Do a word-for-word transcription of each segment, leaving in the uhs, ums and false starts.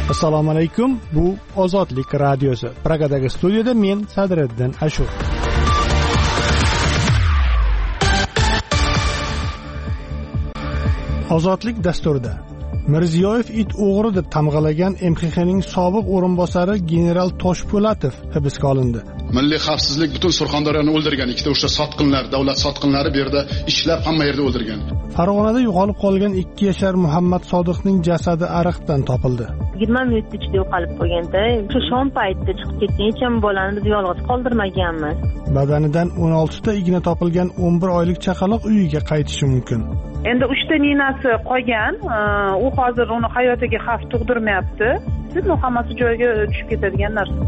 Assalomu alaykum. Bu Ozodlik radiosi. Pragadagi studiyada men Sadriddin Ashur. Ozodlik dasturida Mirziyoyev it o'g'ri deb tamg'alagan M X Xning sobiq o'rinbosari general Toshpo'latov hibsga olindi. Milliy xavfsizlik butun Surxondaryoni o'ldirgan. Ikkita o'sha sotqinlar, davlat sotqinlari bu yerda ishlab hamma yerda o'ldirgan. Farg'onada yo'qolib qolgan ikki yashar Muhammad Sodiqning jasadi ariqdan topildi. yigirma minut ichida yo'qolib qolganda, shu shom paytida chiqib ketgan, hech ham bolani biz yolg'iz qoldirmaganmiz. Badanidan o'n olti ta igna topilgan o'n bir oylik chaqaloq uyiga qaytishi mumkin. Endi uchta ninasi qolgan, u hozir uni hayotiga xavf tug'dirmayapti. Siz hammasi joyiga tushib ketadigan narsa.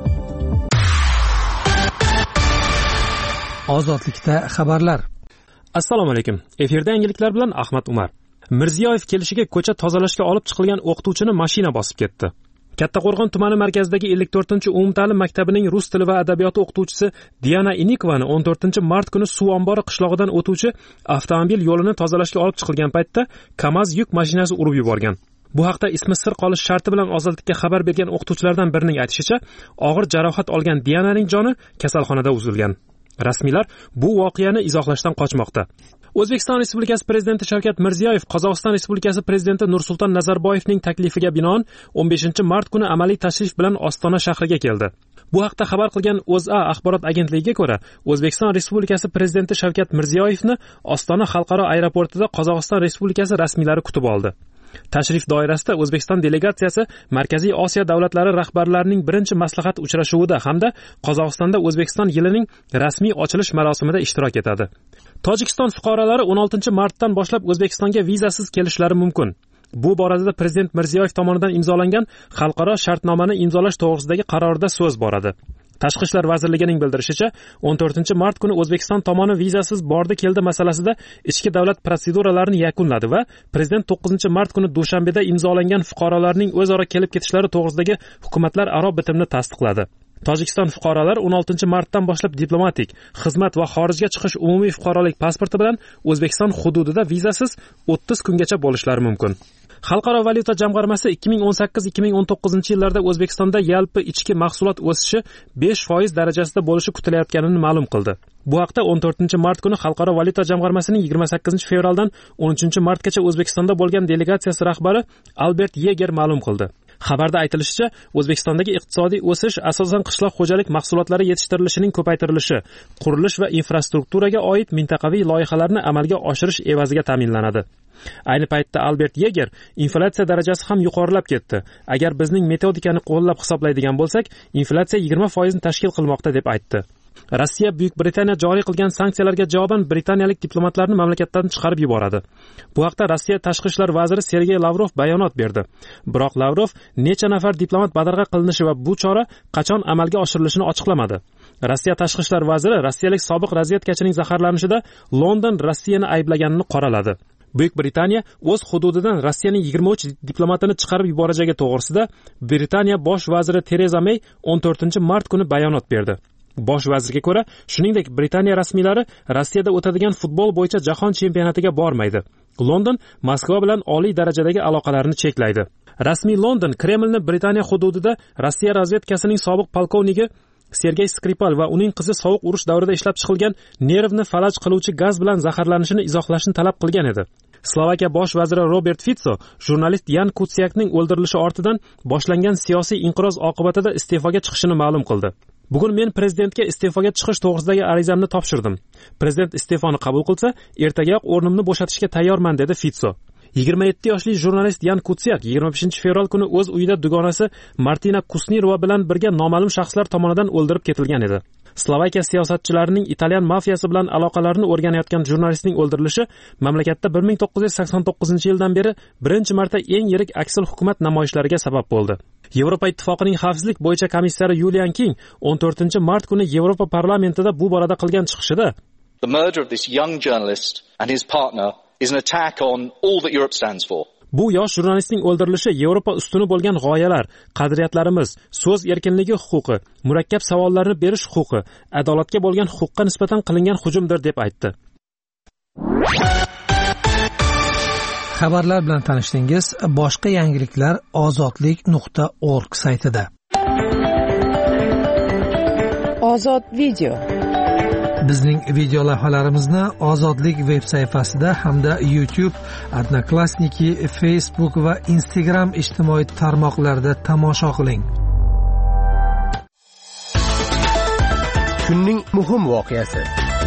Ozodlikda xabarlar. Assalomu alaykum. Efirda yangiliklar bilan Ahmad Umar. Mirziyoyev kelishiga ko'cha tozalashga olib chiqilgan o'qituvchini mashina bosib ketdi. Kattaqo'rg'on tumani markazidagi ellik to'rtinchi umumta'lim maktabining rus tili va adabiyoti o'qituvchisi Diana Inikovani o'n to'rtinchi mart kuni suv ombori qishlog'idan o'tuvchi avtomobil yo'lini tozalashga olib chiqilgan paytda KAMAZ yuk mashinasi urib yuborgan. Bu haqda ismi sir qolish sharti bilan Ozodlikka xabar bergan o'qituvchilardan birining aytishicha, og'ir jarohat olgan Diananing joni kasalxonada uzilgan. Rasmiylar bu voqeani izohlashdan qochmoqda. O'zbekiston Respublikasi Prezidenti Shavkat Mirziyoyev Qozog'iston Respublikasi Prezidenti Nursulton Nazarboyevning taklifiga binoan o'n beshinchi mart kuni amaliy tashrif bilan Ostona shahriga keldi. Bu haqda xabar qilgan O'zA axborot agentligiga ko'ra, O'zbekiston Respublikasi Prezidenti Shavkat Mirziyoyevni Ostona xalqaro aeroportida Qozog'iston Respublikasi rasmiylari kutib oldi. Tashrif doirasida O'zbekiston delegatsiyasi Markaziy Osiyo davlatlari rahbarlarining birinchi maslahat uchrashuvida hamda Qozog'istonda O'zbekiston yilining rasmiy ochilish marosimida ishtirok etadi. Tojikiston fuqarolari o'n oltinchi martdan boshlab O'zbekistonga vizasiz kelishlari mumkin. Bu borada Prezident Mirziyoyev tomonidan imzolangan xalqaro shartnomani imzolash to'g'risidagi qarorda so'z boradi. Tashqi ishlar vazirligining bildirishicha, o'n to'rtinchi mart kuni O'zbekiston tomoni vizasiz bordi keldi masalasida ichki davlat protseduralarini yakunladi va Prezident to'qqizinchi mart kuni Dushanbeda imzolangan fuqarolarning o'zaro kelib ketishlari to'g'risidagi hukumatlararo bitimni tasdiqladi. Tojikiston fuqarolari o'n oltinchi martdan boshlab diplomatik, xizmat va xorijga chiqish umumiy fuqarolik pasporti bilan O'zbekiston hududida vizasiz o'ttiz kungacha bo'lishlari mumkin. Xalqaro valyuta jamg'armasi ikki ming o'n sakkiz ikki ming o'n to'qqizinchi yillarda O'zbekistonda yalpi ichki mahsulot o'sishi besh foiz darajasida bo'lishi kutilayotganini ma'lum qildi. Bu haqda o'n to'rtinchi mart kuni Xalqaro valyuta jamg'armasining yigirma sakkizinchi fevraldan o'n uchinchi martgacha O'zbekistonda bo'lgan delegatsiyasi rahbari Albert Yeger ma'lum qildi. Xabarda aytilishicha, O'zbekistondagi iqtisodiy o'sish asosan qishloq xo'jalik mahsulotlari yetishtirilishining ko'paytirilishi, qurilish va infrastrukturaga oid mintaqaviy loyihalarni amalga oshirish evaziga ta'minlanadi. Ayni paytda Albert Yeger inflyatsiya darajasi ham yuqorilab ketdi. Agar bizning metodikani qo'llab hisoblaydigan bo'lsak, inflyatsiya yigirma foizni tashkil qilmoqda deb aytdi. Rossiya Buyuk Britaniya joriy qilgan sanksiyalarga javoban britaniyalik diplomatlarni mamlakatdan chiqarib yuboradi. Bu haqda Rossiya tashqi ishlar vaziri Sergey Lavrov bayonot berdi. Biroq Lavrov necha nafar diplomat badarg'a qilinishi va bu chora qachon amalga oshirilishini ochiqlamadi. Rossiya tashqi ishlar vaziri rossiyalik sobiq razvedkachining zaharlanishida London Rossiyani ayblaganini qoraladi. Buyuk Britaniya o'z hududidan Rossiyaning yigirma uch diplomatini chiqarib yuborajagi to'g'risida Britaniya bosh vaziri Tereza May o'n to'rtinchi mart kuni bayonot berdi. Bosh vazirga ko'ra, shuningdek Britaniya rasmiylari Rossiyada o'tadigan futbol bo'yicha jahon chempionatiga bormaydi. London Moskva bilan oliy darajadagi aloqalarni cheklaydi. Rasmiy London Kremlni Britaniya hududida Rossiya razvedkasining sobiq polkovniki Sergey Skripal va uning qizi sovuq urush davrida ishlab chiqilgan nervni falaj qiluvchi gaz bilan zaharlanishini izohlashni talab qilgan edi. Slovakiya bosh vaziri Robert Fico jurnalist Yan Kutsiakning o'ldirilishi ortidan boshlangan siyosiy inqiroz oqibatida iste'foga chiqishini ma'lum qildi. Bugun men prezidentga iste'foga chiqish to'g'risidagi arizamni topshirdim. Prezident iste'foni qabul qilsa, ertagayoq o'rnimni bo'shatishga tayyorman, dedi Fico. yigirma yetti yoshli jurnalist Yan Kutsiak yigirma beshinchi fevral kuni o'z uyida dugonasi Martina Kusnirova bilan birga noma'lum shaxslar tomonidan o'ldirib ketilgan edi. Slovakiya siyosatchilarining italyan mafiyasi bilan aloqalarini o'rganayotgan jurnalistning o'ldirilishi mamlakatda bir ming to'qqiz yuz sakson to'qqizinchi yildan beri birinchi marta eng yirik aksil hukumat namoyishlariga sabab bo'ldi. Yevropa Ittifoqining xavfsizlik bo'yicha komissari Julian King o'n to'rtinchi mart kuni Yevropa parlamentida bu borada qilgan chiqishida The murder of this young journalist and his partner is an attack on all that Europe stands for. Bu yosh jurnalistning o'ldirilishi Yevropa ustuni bo'lgan g'oyalar, qadriyatlarimiz, so'z erkinligi huquqi, murakkab savollarni berish huquqi, adolatga bo'lgan huquqqa nisbatan qilingan hujumdir deb aytdi. Xabarlar bilan tanishdingiz. Boshqa yangiliklar ozodlik nuqta org saytida. Ozod video. Bizning video lavhalarimizni Ozodlik veb sayfasida hamda YouTube, Odnoklassniki, Facebook va Instagram ijtimoiy tarmoqlarida tomosha qiling. Kunning muhim voqeasi.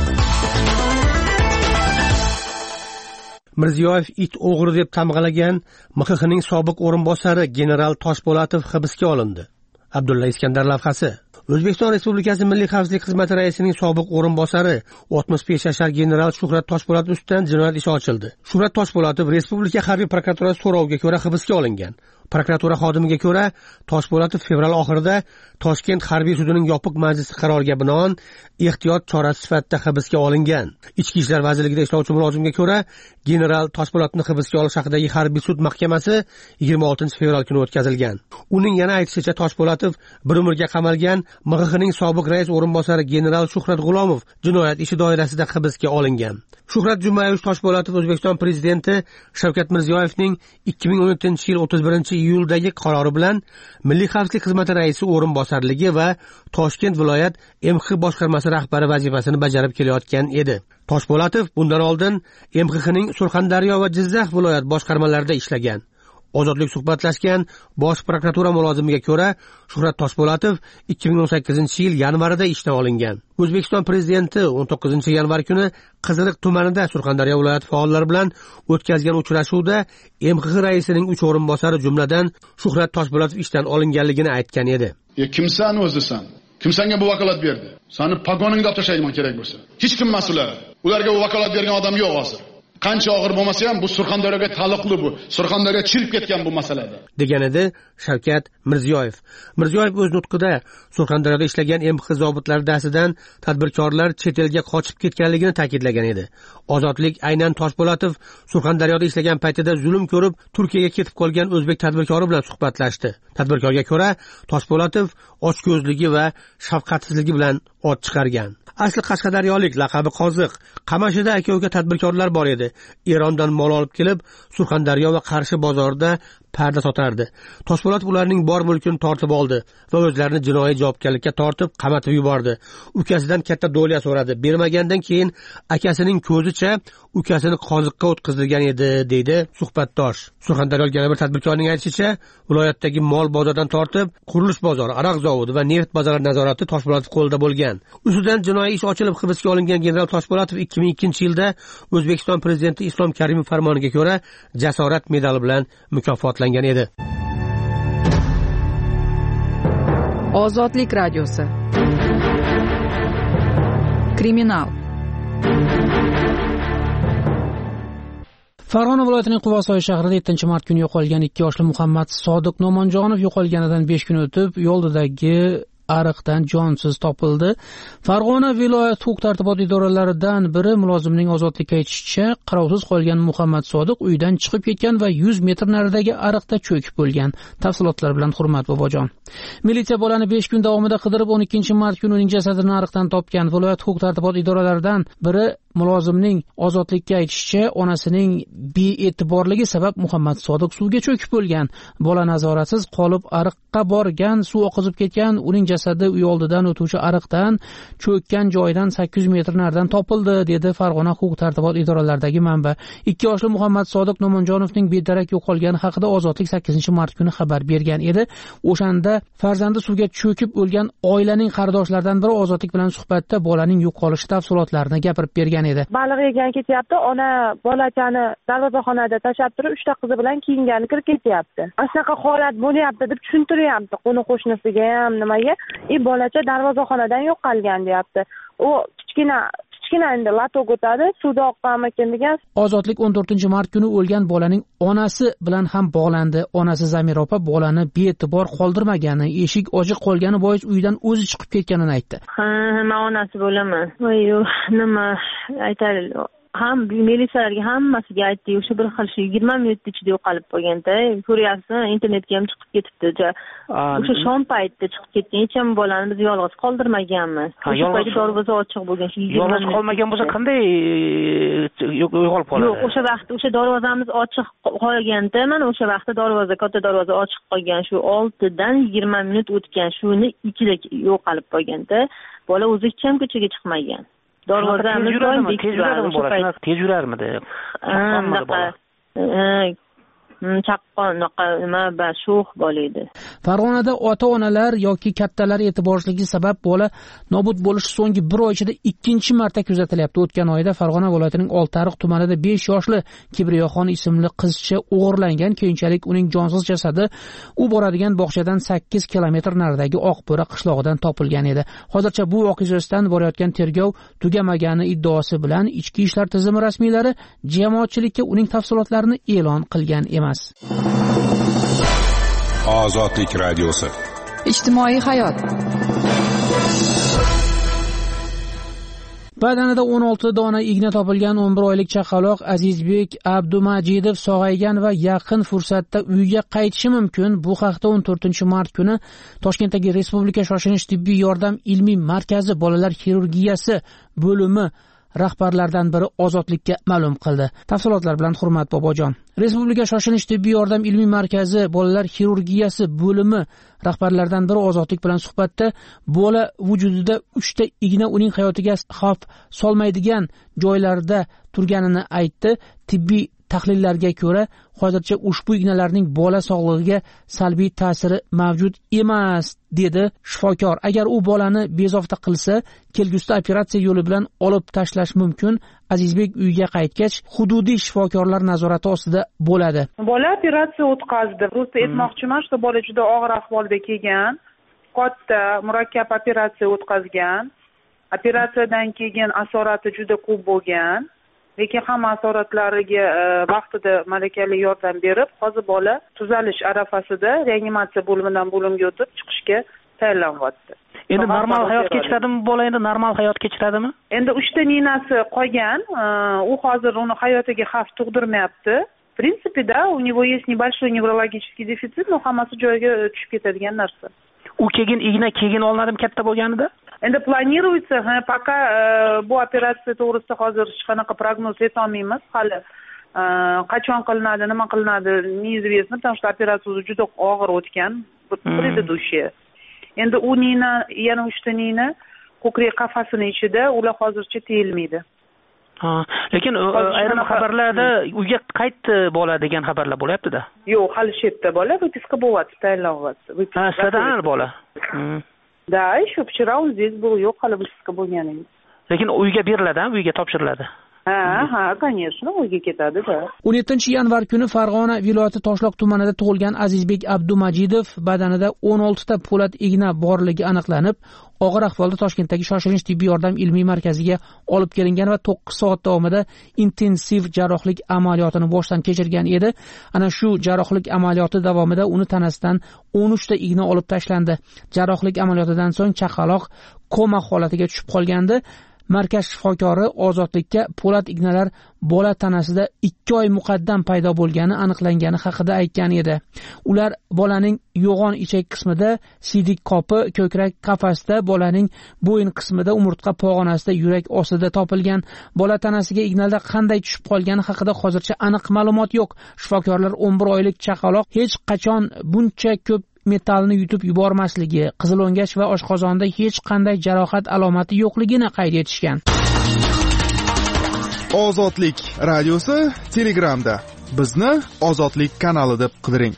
Mirziyoyev it o'g'ri deb tamg'alagan M X Xning sobiq o'rinbosari general Toshpo'latov hibsga olindi. Abdulla Iskandar lavhasi. O'zbekiston Respublikasi Milliy xavfsizlik xizmati raisining sobiq o'rinbosari oltmish besh yashar general Shuhrat Toshpo'latov ustidan jinoyat ishi ochildi. Shuhrat Toshpo'latov Respublika harbiy prokuraturasi so'roviga ko'ra hibsga olingan. Prokuratura xodimiga ko'ra, Toshpo'latov fevral oxirida Toshkent harbiy sudining yopiq majlisi qaroriga binoan ehtiyot chorasi sifatida hibsga olingan. Ichki ishlar vazirligida ishlovchi mulozimga ko'ra, general Toshpo'latovni hibsga olish haqidagi harbiy sud mahkamasi yigirma oltinchi fevral kuni o'tkazilgan. Uning yana aytishicha, Toshpo'latov bir umrga qamalgan M X Xning sobiq rais o'rinbosari general Shuhrat G'ulomov jinoyat ishi doirasida hibsga olingan. Shuhrat Jumayevich Toshpo'latov O'zbekiston prezidenti Shavkat Mirziyoyevning ikki ming o'n yettinchi yil o'ttiz birinchi iyuldagi qarori bilan Milliy xavfsizlik xizmati raisi o'rinbosarligi va Toshkent viloyat M X boshqarmasi rahbari vazifasini bajarib kelayotgan edi. Toshpo'latov bundan oldin M X Xning Surxondaryo va Jizzax viloyat boshqarmalarida ishlagan. Ozodlik suhbatlashgan bosh prokuratura mulozimiga ko'ra, Shuhrat Toshpo'latov ikki ming o'n sakkizinchi yil yanvarida ishdan olingan. O'zbekiston prezidenti o'n to'qqizinchi yanvar kuni Qiziliq tumanida Surxondaryo viloyati faollari bilan o'tkazgan uchrashuvda M X raisining uch o'rinbosari jumladan Shuhrat Toshpo'latov ishdan olinganligini aytgan edi. "E kimsan o'zisan? Kim senga bu vakolat berdi? Seni pagoningga olib tashlayman kerak bo'lsa. Hech kim mas'ul. Ularga bu vakolat bergan odam yo'q hozir. Qancha og'ir bo'lmasa ham bu Surxondaryoga taalluqli bu. Surxondaryo chilib ketgan bu masalada", degan edi Shavkat Mirziyoyev. Mirziyoyev o'z nutqida Surxondaryoda ishlagan M X zobitlari dasidan tadbirkorlar chet elga qochib ketganligini ta'kidlagan edi. Ozodlik aynan Toshpo'latov Surxondaryoda ishlagan paytida zulm ko'rib Turkiyaga ketib qolgan o'zbek tadbirkori bilan suhbatlashdi. Tadbirkorga ko'ra, Toshpo'latov ochko'zligi va shafqatsizligi bilan ot chiqargan. Asli Qashqadaryolik, laqabi Qoziq, Qamashida aka-uka tadbirkorlar bor edi. Erondan mol olib kelib, Surxondaryo va Qarshi bozorida parda sotardi. Toshpo'latov ularning bor mulkini tortib oldi va o'zlarini jinoiy javobgarlikka tortib, qamatib yubordi. Ukasidan katta do'liya so'radi. Bermagandan keyin akasining ko'zicha ukasini qoziqqa o'tkazilgan edi, deydi suhbatdosh. Surxondaryolik yana bir tadbirkorning aytishicha, viloyatdagi mol bozordan tortib, qurilish bozori, aroq zavodi va neft bozori nazorati Toshpo'latov qo'lida bo'lgan. Ustidan jinoiy ish ochilib hibsga olingan general Toshpo'latov ikki ming ikkinchi yilda O'zbekiston prezidenti Islom Karimov farmoniga ko'ra jasorat medali bilan mukofotlangan edi. Ozodlik radiosi. Kriminal. Farg'ona viloyatining Quvasoy shahrida yettinchi mart kuni yo'qolgan ikki yoshli Muhammad Sodiq Nomonjonov yo'qolganidan besh kun o'tib yo'ldagi ariqdan jonsiz topildi. Farg'ona viloyat huquq-tartibot idoralaridan biri mulozimning ozodlikka aytishicha, qarovsiz qolgan Muhammad Sodiq uydan chiqib ketgan va yuz metr naridagi ariqda cho'kib bo'lgan. Tafsilotlar bilan Hurmat bobojon. Militsiya bolani besh kun davomida qidirib o'n ikkinchi mart kuni uning jasadini ariqdan topgan. Viloyat huquq-tartibot idoralaridan biri mulozimning ozodlikka aytishicha, onasining bee'tiborligi sabab Muhammad Sodiq suvga cho'kib bo'lgan. Bola nazoratsiz qolib ariqqa borgan, suv oqizib ketgan. Uning jasadi uy oldidan o'tuvchi ariqdan cho'kkan joydan sakkiz yuz metr naridan topildi, dedi Farg'ona huquq-tartibot idoralaridagi manba. ikki yoshli Muhammad Sodiq Nomonjonovning bedarak yo'qolgani haqida Ozodlik sakkizinchi mart kuni xabar bergan edi. O'shanda farzandi suvga cho'kib o'lgan oilaning qardoshlaridan biri Ozodlik bilan suhbatda bolaning yo'qolishi tafsilotlarini gapirib bergan edi. Baliq yegan ketyapti, ona bolachani darvozaxonada tashlab turib, uchta qizi bilan kiyingani kirib ketyapti. Ashaqa holat bo'lyapti deb tushuntiryapti qo'ni qo'shnisiga ham nimaga. E bolacha darvozaxonadan yo'qolgan deyapti. U kichkina kichkina endi latok o'tadi, suvda oqqanmikin degan. Ozodlik o'n to'rtinchi mart kuni o'lgan bolaning onasi bilan ham bog'landi. Onasi Zamira opa bolani bee'tibor qoldirmagani, eshik ochiq qolgani bois uydan o'zi chiqib ketganini aytdi. Ha, men onasi bo'laman. Voy, nima aytaylik, ham militsiyalarga hammasiga aytdik, o'sha bir xil shu yigirma minut ichida yo'qolib qolganda, ko'ryapsiz, internetga ham chiqib ketibdi. O'sha shom paytida chiqib ketgan, hech ham bolani biz yolg'iz qoldirmaganmiz. O'sha paytda darvoza ochiq bo'lgan, shu yigirma yolg'iz qolmagan bo'lsa qanday yo'qolib qoladi? Yo'q, o'sha vaqtda o'sha darvozamiz ochiq qolganda, mana o'sha vaqtda darvoza, katta darvoza ochiq qolgan, shu oltidan yigirma minut o'tgan, shuni ichida yo'qolib qolganda, bola o'zi hech ham ko'chaga chiqmagan. Darvozamiz doim tez yuradimi bola? Tez yurarmidi? Chaqqon, nima ba sho'x bola edi. Farg'onada ota-onalar yoki kattalar e'tiborsizligi sabab bola nobud bo'lishi so'nggi bir oy ichida ikkinchi marta kuzatilyapti. O'tgan oyda Farg'ona viloyatining Oltiariq tumanida besh yoshli Kibriyoxon ismli qizcha o'g'irlangan, keyinchalik uning jonsiz jasadi u boradigan bog'chadan sakkiz kilometr naridagi Oqbo'ra qishlog'idan topilgan edi. Hozircha bu voqea yuzasidan borayotgan tergov tugamagani iddaosi bilan Ichki ishlar tizimi rasmiylari jamoatchilikka uning tafsilotlarini e'lon qilgan emas. Ozodlik radiosi. Ijtimoiy hayot. Badanida o'n olti dona igna topilgan o'n bir oylik chaqaloq Azizbek Abdumajidov sog'aygan va yaqin fursatda uyga qaytishi mumkin. Bu haqda o'n to'rtinchi mart kuni Toshkentdagi Respublika shoshilinch tibbiy yordam ilmiy markazi bolalar xirurgiyasi bo'limi rahbarlaridan biri Ozodlikka ma'lum qildi. Tafsilotlar bilan Hurmat Bobojon. Respublika shoshilinch tibbiy yordam ilmiy markazi bolalar xirurgiyasi bo'limi rahbarlaridan biri Ozodlik bilan suhbatda bola vujudida uchta igna uning hayotiga xavf solmaydigan joylarda turganini aytdi. Tibbiy tahlillarga ko'ra, hozircha ushbu ignalarning bola sog'lig'iga salbiy ta'siri mavjud emas, dedi shifokor. Agar u bolani bezovta qilsa, kelgusida operatsiya yo'li bilan olib tashlash mumkin. Azizbek uyga qaytgach, hududiy shifokorlar nazorati ostida bo'ladi. Bola operatsiya o'tkazdi. Просто aytmoqchiman, что bola juda og'ir ahvolda kelgan, katta, murakkab operatsiya o'tkazgan. Operatsiyadan keyin asorati juda ko'p bo'lgan. Lekin hamma asoratlariga vaqtida malakali yordam berib, hozir bola tuzalish arafasida reanimatsiya bo'limidan bo'limga o'tib chiqishga tayyorlanyapti. Endi normal hayot kechiradimi bola? Endi normal hayot kechiradimi? Endi uchta ninasi qolgan, u hozir uni hayotiga xavf tug'dirmayapti. В принципе, да, у него есть небольшой неврологический дефицит, но hammasi joyiga tushib ketadigan narsa. U keyin igna keyin olinadimi katta bo'lganida? Endi planiruется, пока bu operatsiya to'g'risida hozir hech qanaqa prognoz aytolmaymiz. Hali qachon qilinadi, nima qilinadi, неизвестно, потому что operatsiya juda og'ir o'tgan, предыдущая. Endi u nina, yana uchta nina ko'krak qafasini ichida, ular hozircha teyilmaydi. Ha, lekin ayrim xabarlarda uyga qaytdi bola degan xabarlar bo'lyapti-da. Yo'q, hali shu yerda bola выписка bo'lyapti, tayyorlanyapti. Ha, sizdan bola. Да, еще вчера он здесь был, yo'q, hali выписка bo'lgan edi. Lekin uyga beriladi, uyga topshiriladi. Ha, ha, конечно, uyga ketadi, da. o'n yettinchi yanvar kuni Farg'ona viloyati Toshloq tumanida tug'ilgan Azizbek Abdumajidov badanida o'n olti ta po'lat igna borligi aniqlanib, og'ir ahvolda Toshkentdagi shoshilinch tibbiy yordam ilmiy markaziga olib kelingan va to'qqiz soat davomida intensiv jarrohlik amaliyotini boshdan kechirgan edi. Ana shu jarrohlik amaliyoti davomida uni tanasidan o'n uch ta igna olib tashlandi. Jarrohlik amaliyotidan so'ng chaqaloq koma holatiga tushib qolgandi. Markaz shifokori Ozodlikka po'lat ignalar bola tanasida ikki oy muqaddam paydo bo'lgani aniqlangani haqida aytgan edi. Ular bolaning yo'g'on ichak qismida, siydik qopi, ko'krak qafasida, bolaning bo'yin qismida, umurtqa pog'onasida, yurak ostida topilgan. Bola tanasiga ignalar qanday tushib qolgani haqida hozircha aniq ma'lumot yo'q. Shifokorlar o'n bir oylik chaqaloq hech qachon buncha ko'p metallni yutib yubormasligi, qizilo'ngach va oshqozonda hech qanday jarohat alomati yo'qligini qayd etishgan. Ozodlik radiosi Telegramda. Bizni Ozodlik kanali deb qidiring.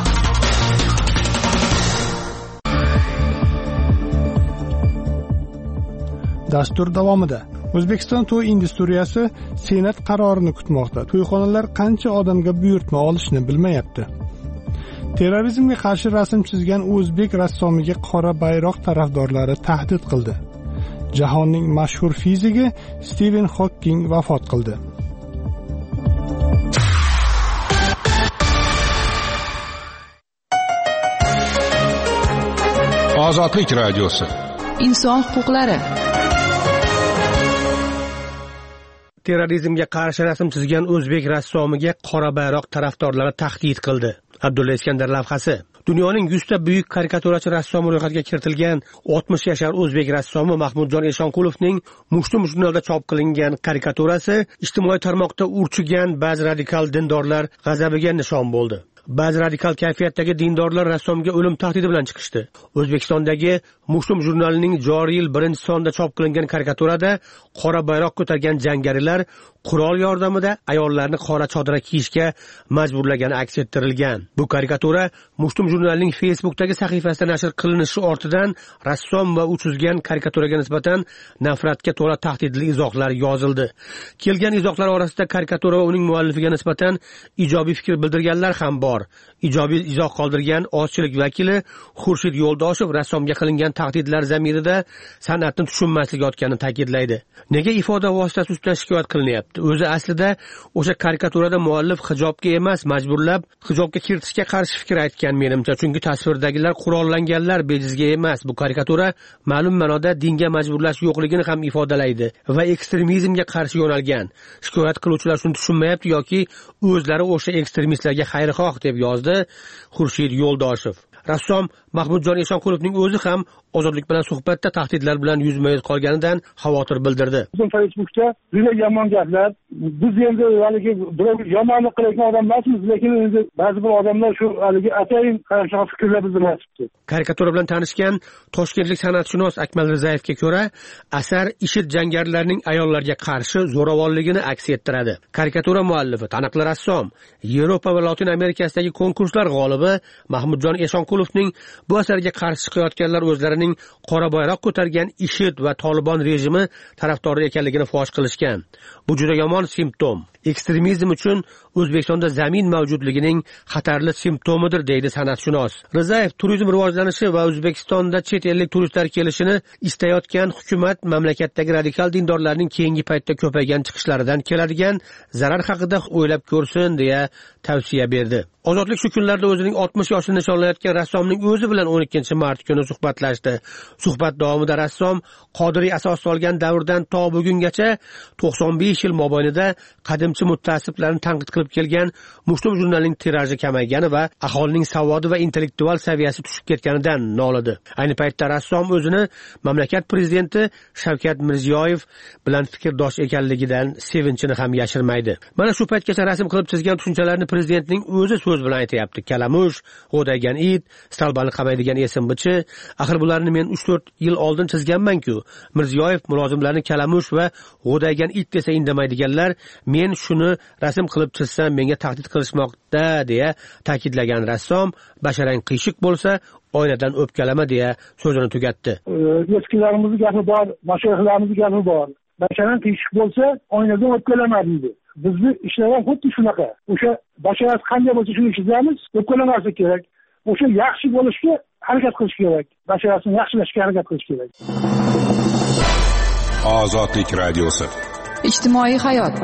Dastur davomida O'zbekiston to'y industriyasi Senat qarorini kutmoqda. To'yxonalar qancha odamga buyurtma olishni bilmayapti. Terrorizmga qarshi rasm chizgan o'zbek rassomiga qora bayroq tarafdorlari tahdid qildi. Jahonning mashhur fiziki Stiven Hokking vafot qildi. Ozodlik radiosi. Inson huquqlari. terrorizmga qarshi rasm chizgan o'zbek rassomiga qora bayroq tarafdorlari tahdid qildi. Abdulla Iskandar lavhasi. Dunyoning yuzta buyuk karikaturachi rassomi ro'yxatiga kiritilgan oltmish yashar o'zbek rassomi Mahmudjon Eshonqulovning Mushtum jurnalida chop qilingan karikaturasi ijtimoiy tarmoqda urchigan ba'zi radikal dindorlar g'azabiga nishon bo'ldi. Ba'zi radikal kayfiyatdagi dindorlar rassomga o'lim tahdidi bilan chiqishdi. O'zbekistondagi Mushtum jurnalining joriy yil birinchi sonida chop qilingan karikaturada qora bayroq ko'targan jangarilar qurol yordamida ayollarni qora chodira kiyishga majburlagani aks ettirilgan. Bu karikatura Mushtum jurnalining Facebook'dagi sahifasida nashr qilinishi ortidan rassom va u chizgan karikaturaga nisbatan nafratga to'la tahdidli izohlar yozildi. Kelgan izohlar orasida karikatura va uning muallifiga nisbatan ijobiy fikr bildirganlar ham bor. Ijobiy izoh qoldirgan ozchilik vakili Xurshid Yo'ldoshev rassomga qilingan tahdidlar zamirida san'atni tushunmaslik yotganini ta'kidlaydi. Nega ifoda vositasi ustidan shikoyat qilinyapti? O'zi aslida o'sha karikaturada muallif hijobga emas, majburlab hijobga kiritishga qarshi fikr aytgan menimcha, chunki tasvirdagilar qurollanganlar bejizga emas. Bu karikatura ma'lum ma'noda dinga majburlash yo'qligini ham ifodalaydi va ekstremizmga qarshi yo'nalgan. Shikoyat qiluvchilar shuni tushunmayapti yoki o'zlari o'sha ekstremistlarga xayrixoh deb yozdi Xurshid Yo'ldoshev. Rassom Mahmudjon Eshonqulovning o'zi ham Ozodlik bilan suhbatda tahdidlar bilan yuzma-yuz qolganidan xavotir bildirdi. Bizim Facebook'ta juda yomon gaplar. Biz endi haligi birov yomonlik qilayotgan odam emasmiz, lekin endi ba'zi bir odamlar shu haligi atayin qarshi fikrlar bildirmoqchi. Karikatura bilan tanishgan toshkentlik san'atshunos Akmal Rizayevga ko'ra, asar IShID jangarilarning ayollarga qarshi zo'ravonligini aks ettiradi. Karikatura muallifi taniqli rassom, Yevropa va Latin Amerikasidagi konkurslar g'olibi Mahmudjon Eshonqulovning bu asarga qarshi chiqayotganlar o'zlarining qora bayroq ko'targan IShID va Tolibon rejimi tarafdori ekanligini fosh qilishgan. Bu juda yomon simptom. Ekstremizm uchun O'zbekistonda zamin mavjudligining xatarli simptomidir, deydi san'atshunos. Rizayev turizm rivojlanishi va O'zbekistonda chet ellik turistlar kelishini istayotgan hukumat mamlakatdagi radikal dindorlarning keyingi paytda ko'paygan chiqishlaridan keladigan zarar haqida o'ylab ko'rsin deya tavsiya berdi. Ozodlik shu kunlarda o'zining oltmish yoshini nishonlayotgan rassomning o'zi bilan o'n ikkinchi mart kuni suhbatlashdi. Suhbat davomida rassom Qodiriy asos solgan davrdan to bugungacha to'qson besh yil mobaynida qadimchi mutaassiblarni tanqid qilib kelgan Mushtum jurnalining tiraji kamaygani va aholining savodi va intellektual saviyasi tushib ketganidan nolidi. Ayni paytda rassom o'zini mamlakat prezidenti Shavkat Mirziyoyev bilan fikrdosh ekanligidan sevinchini ham yashirmaydi. Mana shu paytgacha rasm qilib chizgan tushunchalarni prezidentning o'zi so'z bilan aytayapti. Kalamush, g'o'daygan it, stalbani qamaydigan esimbichi, axir bularni men uch to'rt yil oldin chizganman-ku. Mirziyoyev mulozimlarni kalamush va g'o'daygan it desa indamaydiganlar, men shuni rasm qilib chizsam menga tahdid qilishmoqda deya ta'kidlagan rassom, basharang qiyshiq bo'lsa oynadan o'pkalama deya so'zini tugatdi. Eskilarimizning gapi bor, mashayikhlarimiz gapi bor. Basharang qiyshiq bo'lsa oynadan o'pkalama deydi. Bizni ishlar ham xuddi shunaqa. O'sha basharat qanday bo'lsa shuni chizamiz, o'pkalamaslik kerak. O'sha yaxshi bo'lishga harakat qilish kerak. Basharatni yaxshilashga harakat qilish kerak. Ozodlik radiosi. Ijtimoiy hayot.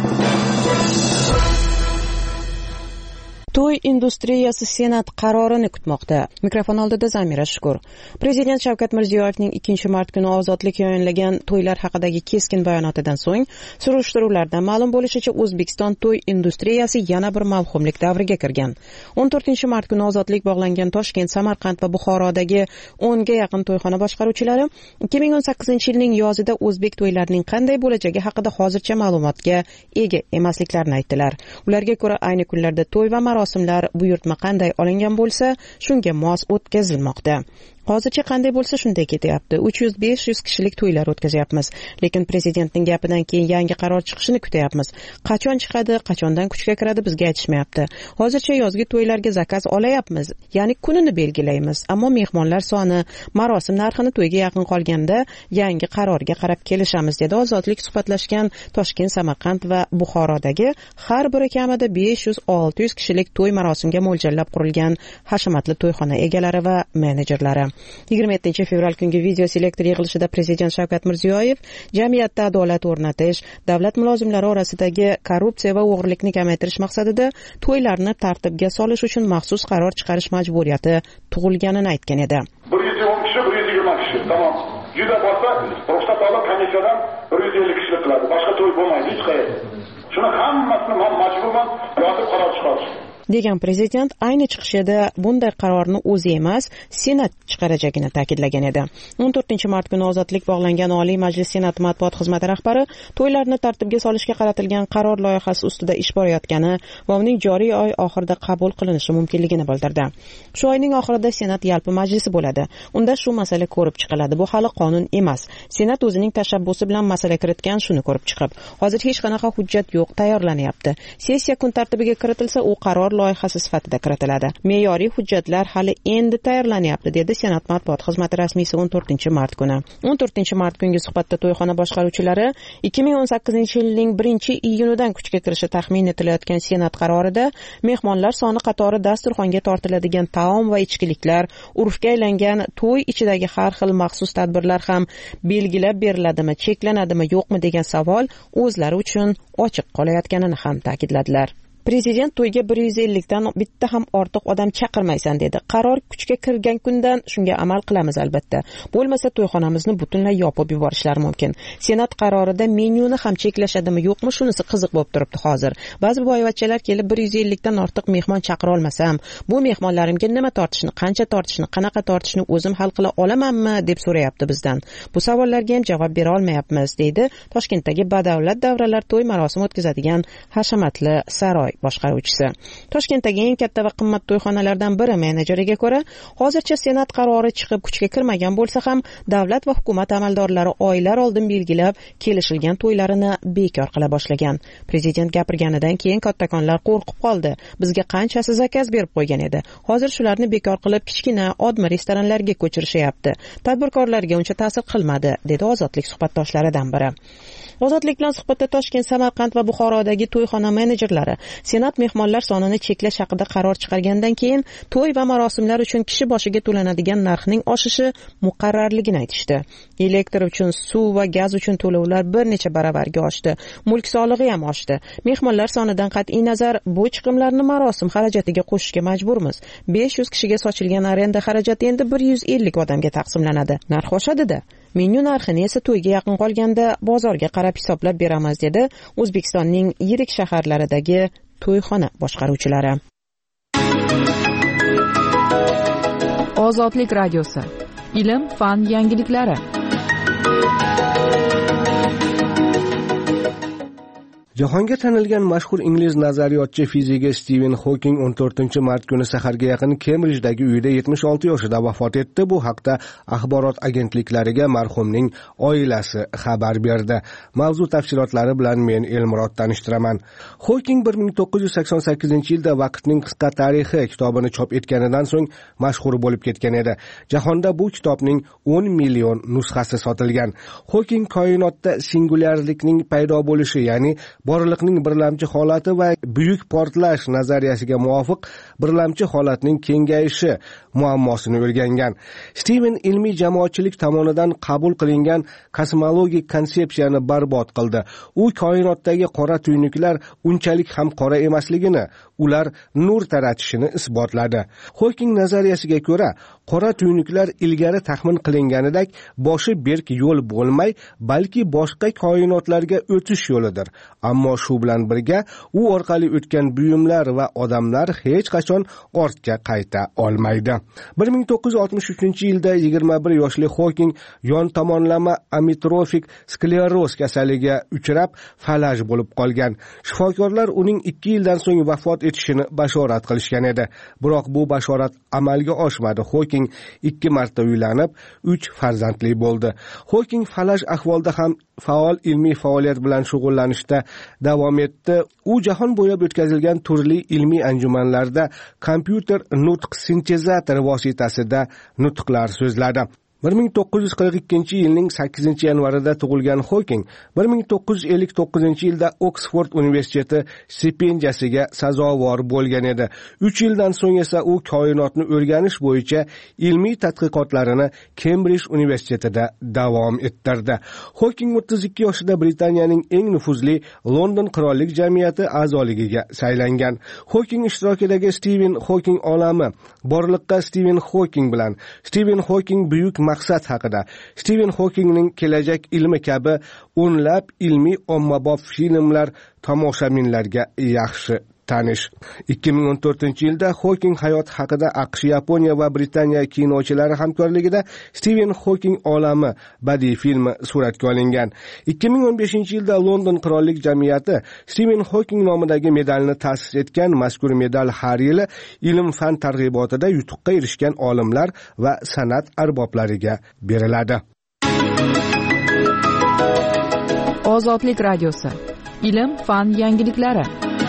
To'y industriyasi Senat qarorini kutmoqda. Mikrofon oldida Zamira Shukur. Prezident Shavkat Mirziyoyevning ikkinchi mart kuni Ozodlik yayinlagan to'ylar haqidagi keskin bayonotidan so'ng surishtiruvlardan ma'lum bo'lishicha O'zbekiston to'y industriyasi yana bir mavhumlik davriga kirgan. o'n to'rtinchi mart kuni Ozodlik bog'langan Toshkent, Samarqand va Buxorodagi o'nga yaqin to'yxona boshqaruvchilari ikki ming o'n sakkizinchi yilning yozida o'zbek to'ylarining qanday bo'lajagi haqida hozircha ma'lumotga ega emasliklarini aytdilar. Ularga ko'ra ayni kunlarda to'y va marosimlar buyurtma qanday olingan bo'lsa, shunga mos o'tkazilmoqda. Hozircha qanday bo'lsa shunday ketyapti. uch yuz besh yuz kishilik to'ylar o'tkazyapmiz. Lekin prezidentning gapidan keyin yangi qaror chiqishini kutyapmiz. Qachon chiqadi, qachondan kuchga kiradi bizga aytishmayapti. Hozircha yozgi to'ylarga zakaz olayapmiz, ya'ni kunini belgilaymiz. Ammo mehmonlar soni, marosim narxini to'yga yaqin qolganda yangi qarorga qarab kelishamiz dedi Ozodlik suhbatlashgan Toshkent, Samarqand va Buxorodagi har biri kamida besh yuz olti yuz kishilik to'y marosimga mo'ljallab qurilgan hashamatli to'yxona egalari va menejerlari. yigirma yettinchi fevral kungi video selektor yig'ilishida prezident Shavkat Mirziyoyev jamiyatda adolat o'rnatish, davlat mulozimlari orasidagi korrupsiya va o'g'rilikni kamaytirish maqsadida to'ylarni tartibga solish uchun maxsus qaror chiqarish majburiyati tug'ilganini aytgan edi. bir yuz o'n kishi, bir yuz yigirma kishi, tamom. juda bo'lsa ruxsat olib komissiyadan bir yuz ellik kishilik qiladi. Boshqa to'y bo'lmaydi hech qayerda. Shuni hammasini men majburman yozib qaror chiqarish degan prezident ayni chiqishida bunday qarorni o'zi emas, Senat chiqarajagini ta'kidlagan edi. o'n to'rtinchi mart kuni ozodlik bog'langan Oliy Majlis Senat matbuot xizmati rahbari to'ylarni tartibga solishga qaratilgan qaror loyihasi ustida ish borayotgani va uning joriy oy oxirida qabul qilinishi mumkinligini bildirdi. Shu oyning oxirida Senat yalpi majlisi bo'ladi. Unda shu masala ko'rib chiqiladi. Bu hali qonun emas. Senat o'zining tashabbusi bilan masala kiritgan, shuni ko'rib chiqib. Hozir hech qanaqa hujjat yo'q, tayyorlanyapti. Sessiya kun tartibiga kiritilsa, u qaror loyihasi sifatida kiritiladi. Me'yoriy hujjatlar hali endi tayyorlanyapti, dedi Senat matbuot xizmati rasmiysi o'n to'rtinchi mart kuni. o'n to'rtinchi mart kungi suhbatda to'yxona boshqaruvchilari ikki ming o'n sakkizinchi yilning birinchi iyunidan kuchga kirishi taxmin etilayotgan Senat qarorida mehmonlar soni qatori dasturxonga tortiladigan taom va ichkiliklar, urfga aylangan to'y ichidagi har xil maxsus tadbirlar ham belgilab beriladimi, cheklanadimi, yo'qmi degan savol o'zlari uchun ochiq qolayotganini ham ta'kidladilar. Prezident to'yga bir yuz ellik dan bitta ham ortiq odam chaqirmaysan dedi. Qaror kuchga kirgan kundan shunga amal qilamiz albatta. Bo'lmasa to'yxonamizni butunlay yopib yuborishlari mumkin. Senat qarorida menyuni ham cheklashadimi, yo'qmi, shunisi qiziq bo'lib turibdi hozir. Ba'zi boyvachchalar kelib bir yuz ellik dan ortiq mehmon chaqira olmasam, bu mehmonlarimga nima tortishni, qancha tortishni, qanaqa tortishni o'zim hal qila olamanmi deb so'rayapti bizdan. Bu savollarga ham javob bera olmayapmiz, deydi Toshkentdagi badavlat davralar to'y marosimi o'tkazadigan hashamatli saroy boshqaruvchisi. Toshkentdagi eng katta va qimmat to'yxonalardan biri menejeriga ko'ra, hozircha Senat qarori chiqib kuchga kirmagan bo'lsa ham, davlat va hukumat amaldorlari oylar oldin belgilab kelishilgan to'ylarini bekor qila boshlagan. Prezident gapirganidan keyin kattakonlar qo'rqib qoldi. Bizga qanchasi zakaz berib qo'ygan edi. Hozir shularni bekor qilib kichkina odmi restoranlarga ko'chirishyapti. Tadbirkorlarga uncha ta'sir qilmadi, dedi Ozodlik suhbatdoshlaridan biri. Ozodlik bilan suhbatda Toshkent, Samarqand va Buxorodagi to'yxona menejerlari Senat mehmonlar sonini cheklash haqida qaror chiqargandan keyin to'y va marosimlar uchun kishi boshiga to'lanadigan narxning oshishi muqarrarligini aytishdi. Elektr uchun, suv va gaz uchun to'lovlar bir necha baravarga oshdi. Mulk solig'i ham oshdi. Mehmonlar sonidan qat'iy nazar bu chiqimlarni marosim xarajatiga qo'shishga majburmiz. besh yuz kishiga sochilgan arenda xarajati endi bir yuz ellik odamga taqsimlanadi. Narx oshadi-da. Menyu narxini esa to'yga yaqin qolganda bozorga qarab hisoblab beramiz, dedi O'zbekistonning yirik shaharlaridagi to'yxona boshqaruvchilari. Ozodlik radiosi. Ilm, fan yangiliklari. Jahonga tanilgan mashhur ingliz nazariyotchi fiziki Stiven Hawking o'n to'rtinchi mart kuni saharga yaqin Kembrijdagi uyida yetmish olti yoshida vafot etdi. Bu haqda axborot agentliklariga marhumning oilasi xabar berdi. Mavzu tafsilotlari bilan men Elmurod tanishtiraman. Hawking bir ming to'qqiz yuz sakson sakkizinchi yilda Vaqtning qisqa tarixi kitobini chop etganidan so'ng mashhur bo'lib ketgan edi. Jahonda bu kitobning o'n million nusxasi sotilgan. Hawking koinotda singulyarlikning paydo bo'lishi, ya'ni borliqning birlamchi holati va buyuk portlash nazariyasiga muvofiq birlamchi holatning kengayishi muammosini o'rgangan. Stiven ilmiy jamoatchilik tomonidan qabul qilingan kosmologik konsepsiyani barbod qildi. U koinotdagi qora tuynuklar unchalik ham qora emasligini, ular nur taratishini isbotladi. Hawking nazariyasiga ko'ra, qora tuynuklar ilgari taxmin qilinganidek boshi berk yo'l bo'lmay, balki boshqa koinotlarga o'tish yo'lidir. Ammo shu bilan birga u orqali o'tgan buyumlar va odamlar hech qachon ortga qayta olmaydi. bir ming to'qqiz yuz oltmish uchinchi yilda yigirma bir yoshli Hawking yon tomonlama amitrofik skleroz kasaliga uchrab falaj bo'lib qolgan. Shifokorlar uning ikki yildan so'ng vafot etishini bashorat qilishgan edi. Biroq bu bashorat amalga oshmadi. Hawking ikki marta uylanib, uch farzandli bo'ldi. Hawking falaj ahvolda ham faol ilmiy faoliyat bilan shug'ullanishda davom etdi. U jahon bo'ylab o'tkazilgan turli ilmiy anjumanlarda kompyuter nutq sintezator vositasida nutqlar so'zladi. bir ming to'qqiz yuz qirq ikkinchi yilning sakkizinchi yanvarida tug'ilgan Hawking bir ming to'qqiz yuz ellik to'qqizinchi yilda Oksford universiteti stipendiyasiga sazovor bo'lgan edi. uch yildan so'ng esa u koinotni o'rganish bo'yicha ilmiy tadqiqotlarini Kembrij universitetida davom ettirdi. Hawking o'ttiz ikki yoshida Britaniyaning eng nufuzli London qirollik jamiyati a'zoligiga saylangan. Hawking ishtirokidagi Stephen Hawking olami borliqqa Stephen Hawking bilan Stephen Hawking buyuk maqsad haqida, Stiven Hokingning kelajak ilmi kabi o'nlab ilmiy ommabop filmlar tomoshabinlarga yaxshi tanish. ikki ming o'n to'rtinchi yilda Hoking hayoti haqida AQSh, Yaponiya va Britaniya kinochilari hamkorligida Stiven Hoking olami badiiy filmi suratga olingan. ikki ming o'n beshinchi yilda London qirollik jamiyati Stiven Hoking nomidagi medalni ta'sis etgan. Mazkur medal har yili ilm-fan targ'ibotida yutuqqa erishgan olimlar va san'at arboblariga beriladi. Ozodlik radiosi. Ilm, fan yangiliklari.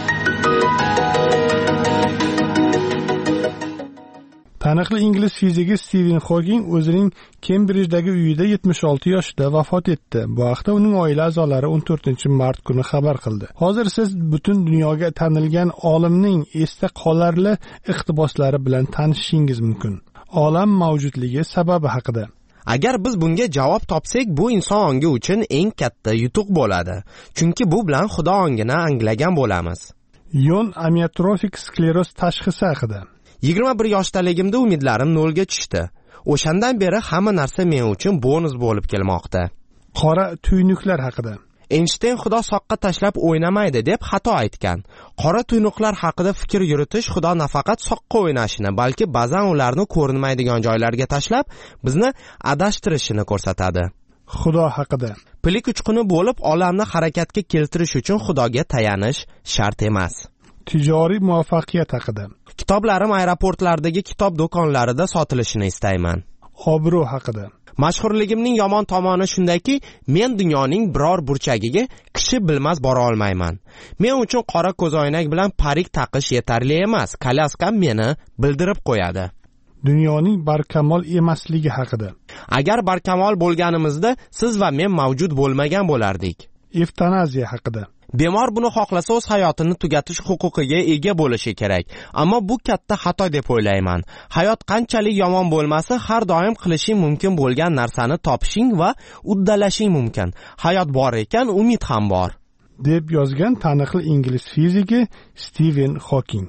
Taniqli ingliz fiziki Stiven Hokking o'zining Kembrijdagi uyida yetmish olti yoshida vafot etdi. Bu haqda uning oila a'zolari o'n to'rtinchi mart kuni xabar qildi. Hozir siz butun dunyoga tanilgan olimning esda qolarli iqtiboslari bilan tanishishingiz mumkin. Olam mavjudligi sababi haqida. Agar biz bunga javob topsak, bu inson ongi uchun eng katta yutuq bo'ladi. Chunki bu bilan Xudo ongini anglagan bo'lamiz. Yon amiotrofik skleroz tashxisi haqida. yigirma bir yoshdaligimda umidlarim nolga tushdi. O'shandan beri hamma narsa men uchun bonus bo'lib kelmoqda. Qora tuynuklar haqida. Einstein Xudo soqqa tashlab o'ynamaydi deb xato aytgan. Qora tuynuqlar haqida fikr yuritish Xudo nafaqat soqqa o'ynashini, balki ba'zan ularni ko'rinmaydigan joylarga tashlab bizni adashtirishini ko'rsatadi. Xudo haqida. Pilik uchquni bo'lib olamni harakatga keltirish uchun Xudoga tayanish shart emas. Tijoriy muvaffaqiyat haqida. Kitoblarim aeroportlardagi kitob do'konlarida sotilishini istayman. Obro' haqida. Mashhurligimning yomon tomoni shundaki, men dunyoning biror burchagiga kishi bilmas bora olmayman. Men uchun qora ko'zoynak bilan parik taqish yetarli emas. Kolyaskam meni bildirib qo'yadi. Dunyoning barkamol emasligi haqida. Agar barkamol bo'lganimizda siz va men mavjud bo'lmagan bo'lardik. Evtanaziya haqida. Bemor buni xohlasa o'z hayotini tugatish huquqiga ega bo'lishi kerak. Ammo bu katta xato deb o'ylayman. Hayot qanchalik yomon bo'lmasa, har doim qilishing mumkin bo'lgan narsani topishing va uddalashing mumkin. Hayot bor ekan, umid ham bor, deb yozgan taniqli ingliz fiziki Stiven Hokking.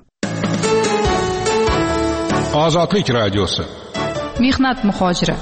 Ozodlik radiosi. Mehnat muhojiri.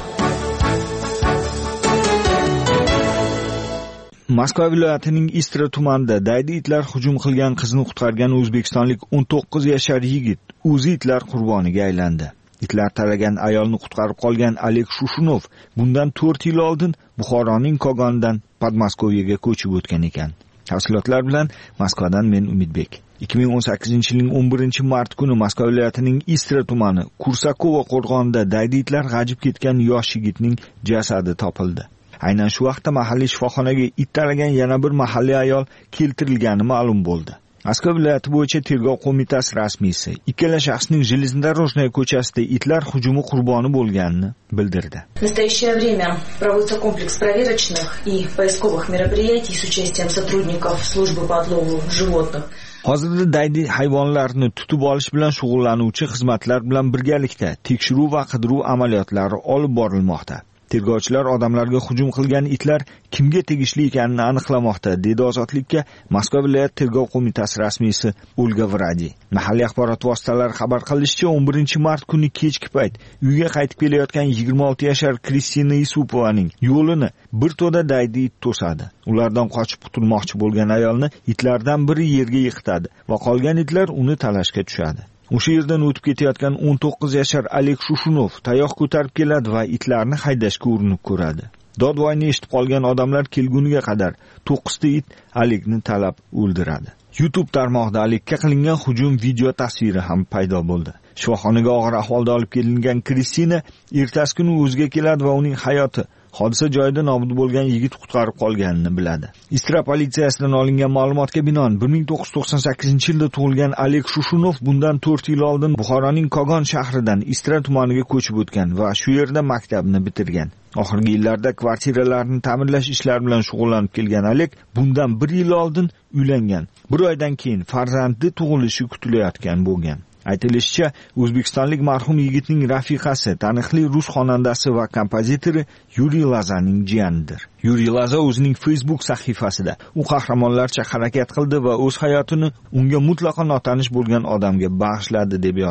Moskva viloyatining Istra tumanida daydi itlar hujum qilgan qizni qutqargan o'zbekistonlik o'n to'qqiz yashar yigit o'zi itlar qurboniga aylandi. Itlar talagan ayolni qutqarib qolgan Alek Shushunov bundan to'rt yil oldin Buxoroning Kogonidan Podmoskvaga ko'chib o'tgan ekan. Tafsilotlar bilan Moskvadan men Umidbek. ikki ming o'n sakkizinchi yilning o'n birinchi mart kuni Moskva viloyatining Istra tumani Kursakova qo'rg'onida daydi itlar g'ajib ketgan yosh yigitning jasadi topildi. Aynan shu vaqtda mahalliy shifoxonaga it taragan yana bir mahalliy ayol keltirilgani ma'lum bo'ldi. Moskva viloyati bo'yicha tergov qo'mitasi rasmiysi ikkala shaxsning Железнодорожная ko'chasida itlar hujumi qurboni bo'lganini bildirdi. В настоящее время проводится комплекс проверочных и поисковых мероприятий с участием сотрудников службы по отлову животных. Hozirda daydi hayvonlarni tutib olish bilan shug'ullanuvchi xizmatlar bilan birgalikda tekshiruv va qidiruv amaliyotlari olib borilmoqda. Tergovchilar odamlarga hujum qilgan itlar kimga tegishli ekanini aniqlamoqda, dedi Ozodlikka Moskva viloyat tergov qo'mitasi rasmiysi Olga Vradi. Mahalliy axborot vositalari xabar qilishicha, o'n birinchi mart kuni kechki payt uyga qaytib kelayotgan yigirma olti yashar Kristina Isupovaning yo'lini bir to'da daydi it to'sadi. Ulardan qochib qutulmoqchi bo'lgan ayolni itlardan biri yerga yiqitadi va qolgan itlar uni talashga tushadi. O'sha yerdan o'tib ketayotgan o'n to'qqiz yashar Alek Shushunov tayoq ko'tarib keladi va itlarni haydashga urinib ko'radi. Dodvoyni eshitib qolgan odamlar kelguniga qadar to'qqiz ta it Alekni talab o'ldiradi. YouTube tarmog'ida Alekka qilingan hujum video tasviri ham paydo bo'ldi. Shifoxonaga og'ir ahvolda olib kelingan Kristina ertasi kuni o'ziga keladi va uning hayoti hodisa joyida nobud bo'lgan yigit qutqarib qolganini biladi. Istra politsiyasidan olingan ma'lumotga binoan bir ming to'qqiz yuz to'qson sakkizinchi yilda tug'ilgan Alek Shushunov bundan to'rt yil oldin Buxoroning Kogon shahridan Istra tumaniga ko'chib o'tgan va shu yerda maktabni bitirgan. Oxirgi yillarda kvartiralarni ta'mirlash ishlari bilan shug'ullanib kelgan Alek bundan bir yil oldin uylangan. Bir oydan keyin farzandi tug'ilishi kutilayotgan bo'lgan. Aytilishicha, o'zbekistonlik marhum yigitning rafiqasi, taniqli rus xonandasi va kompozitori Yuriy Lazaning jiyanidir. Yuriy Laza o'zining Facebook sahifasida u qahramonlarcha harakat qildi va o'z hayotini unga mutlaqo notanish bo'lgan odamga bag'ishladi deb yozdi.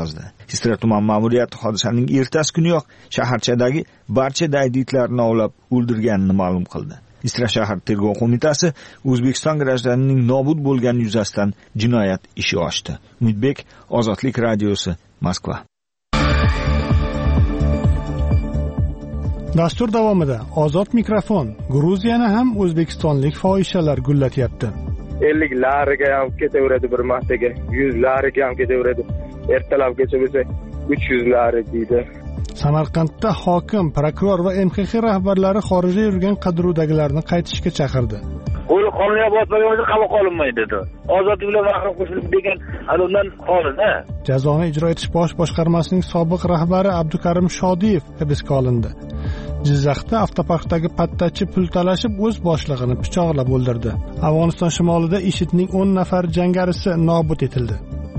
Istra tuman ma'muriyati hodisaning ertasi kuniyoq shaharchadagi barcha daydi itlarni ovlab o'ldirganini ma'lum qildi. Istra shahar tergov qo'mitasi O'zbekiston grajdanining nobud bo'lgani yuzasidan jinoyat ishi ochdi. Umidbek, Ozodlik radiosi, Moskva. Dastur davomida Ozod mikrofon Gruziyani ham o'zbekistonlik fohishalar gullatyapti. ellik lariga ham ketaveradi bir martaga, yuz lariga ham ketaveradi. Ertalabgacha bo'lsa uch yuz lari deydi. Samarqandda hokim, prokuror va M X X rahbarlari xorijda yurgan qidiruvdagilarni qaytishga chaqirdi. Qo'li qonunga bosmagan bo'lsa qabul qilinmaydi dedi. Ozodlik bilan mahrum qo'shilib degan undan xoliz-a. Jazoni ijro etish bosh boshqarmasining sobiq rahbari Abdukarim Shodiyev hibsga olindi. Jizzaxda avtoparkdagi pattachi pul talashib o'z boshlig'ini pichoqlab o'ldirdi. Afg'oniston shimolida IShIDning o'n nafar jangarisi nobud etildi.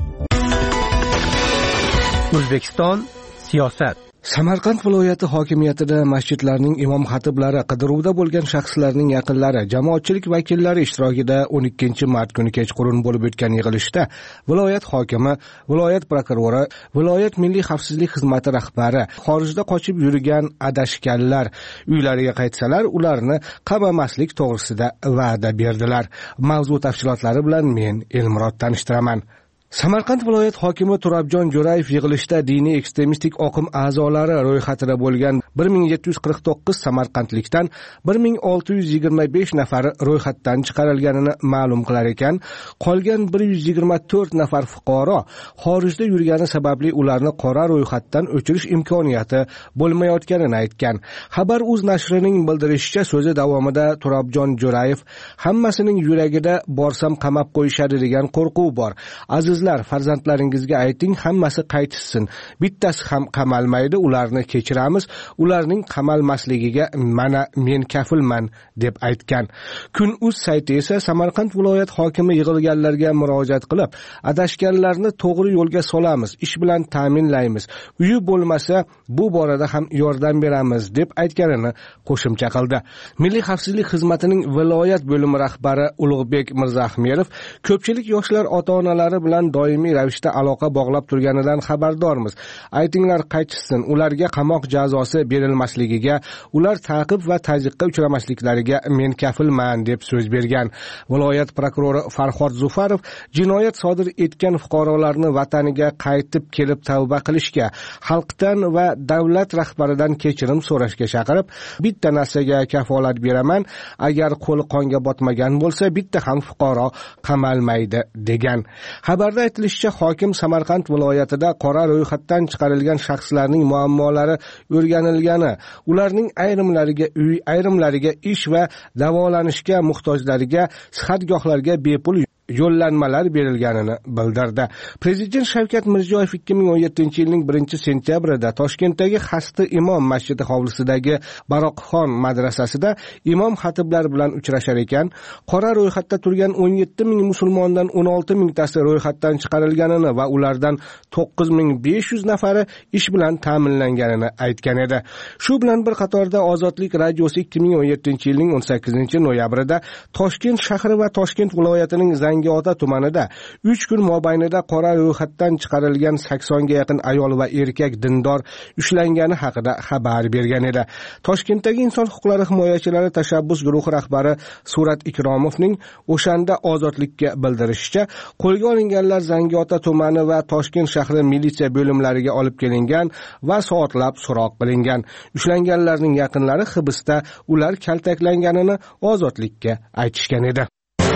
O'zbekiston siyosat. Samarqand viloyati hokimiyatida masjidlarning imom xatiblari, qidiruvda bo'lgan shaxslarning yaqinlari, jamoatchilik vakillari ishtirokida o'n ikkinchi mart kuni kechqurun bo'lib o'tgan yig'ilishda viloyat hokimi, viloyat prokurori, viloyat milliy xavfsizlik xizmati rahbari xorijda qochib yurgan adashganlar uylariga qaytsalar, ularni qamamaslik to'g'risida va'da berdilar. Mavzu tafsilotlari bilan men Elmurod tanishtiraman. Samarqand viloyat hokimi Turobjon Jo'rayev yig'ilishda diniy ekstremistik oqim a'zolari ro'yxatida bo'lgan bir ming yetti yuz qirq to'qqiz samarqandlikdan bir ming olti yuz yigirma besh nafari ro'yxatdan chiqarilganini ma'lum qilar ekan, qolgan bir yuz yigirma to'rt nafar fuqaro xorijda yurgani sababli ularni qora ro'yxatdan o'chirish imkoniyati bo'lmayotganini aytgan. Xabar.uz nashrining bildirishicha, so'zi davomida Turobjon Jo'rayev hammasining yuragida borsam qamab qo'yishadi degan qo'rquv bor. Aziz farzandlaringizga ayting, hammasi qaytishsin. Bittasi ham qamalmaydi, ularni kechiramiz. Ularning qamalmasligiga mana men kafilman deb aytgan. Kun.uz sayti esa Samarqand viloyat hokimi yig'ilganlarga murojaat qilib, adashganlarni to'g'ri yo'lga solamiz, ish bilan ta'minlaymiz. Uyi bo'lmasa, bu borada ham yordam beramiz deb aytganini qo'shimcha qildi. Milliy xavfsizlik xizmatining viloyat bo'limi rahbari Ulug'bek Mirzaahmedov ko'pchilik yoshlar ota-onalari bilan doimiy ravishda aloqa bog'lab turganidan xabardormiz. Aytinglar qaytishsin, ularga qamoq jazosi berilmasligiga, ular ta'qib va tazyiqqa uchramasliklariga men kafilman deb so'z bergan. Viloyat prokurori Farhod Zufarov jinoyat sodir etgan fuqarolarni vataniga qaytib kelib tavba qilishga, xalqdan va davlat rahbaridan kechirim so'rashga chaqirib, bitta narsaga kafolat beraman, agar qo'li qonga botmagan bo'lsa, bitta ham fuqaro qamalmaydi degan. Xabarda aytilishicha, hokim Samarqand viloyatida qora ro'yxatdan chiqarilgan shaxslarning muammolari o'rganilgani, ularning ayrimlariga uy, ayrimlariga ish va davolanishga muhtojlariga sihatgohlarga bepul yo'llanmalar berilganini bildirdi. Prezident Shavkat Mirziyoyev ikki ming o'n yettinchi yilning birinchi sentyabrida Toshkentdagi Xasti Imom masjidi hovlisidagi Baroqxon madrasasida imom xatiblar bilan uchrashar ekan, qora ro'yxatda turgan o'n yetti ming musulmondan o'n olti mingtasi ro'yxatdan chiqarilganini va ulardan to'qqiz ming besh yuz nafari ish bilan ta'minlanganini aytgan edi. Shu bilan bir qatorda Ozodlik radiosi ikki ming o'n yettinchi yilning o'n sakkizinchi noyabrida Toshkent shahri va Toshkent viloyatining Zangiota tumanida uch kun mobaynida qora ro'yxatdan chiqarilgan saksonga yaqin ayol va erkak dindor ushlangani haqida xabar bergan edi. Toshkentdagi inson huquqlari himoyachilari tashabbus guruhi rahbari Surat Ikromovning o'shanda Ozodlikka bildirishicha, qo'lga olinganlar Zangiota tumani va Toshkent shahri militsiya bo'limlariga olib kelingan va soatlab so'roq qilingan. Ushlanganlarning yaqinlari hibsda, ular kaltaklanganini Ozodlikka aytishgan edi.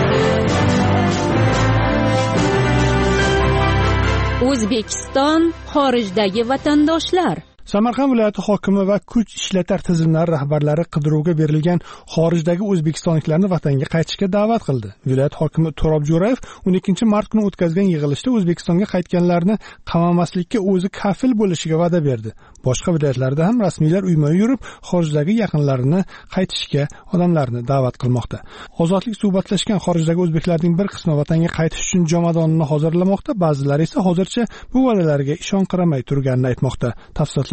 O'zbekiston xorijdagi vatandoshlar. Samarqand viloyati hokimi va kuch ishlatar tizimlari rahbarlari qidiruvga berilgan xorijdagi o'zbekistonliklarni vatanga qaytishga da'vat qildi. Viloyat hokimi Turobjon Jo'rayev o'n ikkinchi mart kuni o'tkazgan yig'ilishda O'zbekistonga qaytganlarni qamamaslikka o'zi kafil bo'lishiga va'da berdi. Boshqa viloyatlarda ham rasmiylar uyma-uy yurib, xorijdagi yaqinlarini qaytishga odamlarni da'vat qilmoqda. Ozodlik suhbatlashgan xorijdagi o'zbeklarning bir qismi vatanga qaytish uchun jomadonni hozirlamoqda, ba'zilari esa hozircha bu va'dalarga ishonqiramay turganini aytmoqda. Tafsilotlar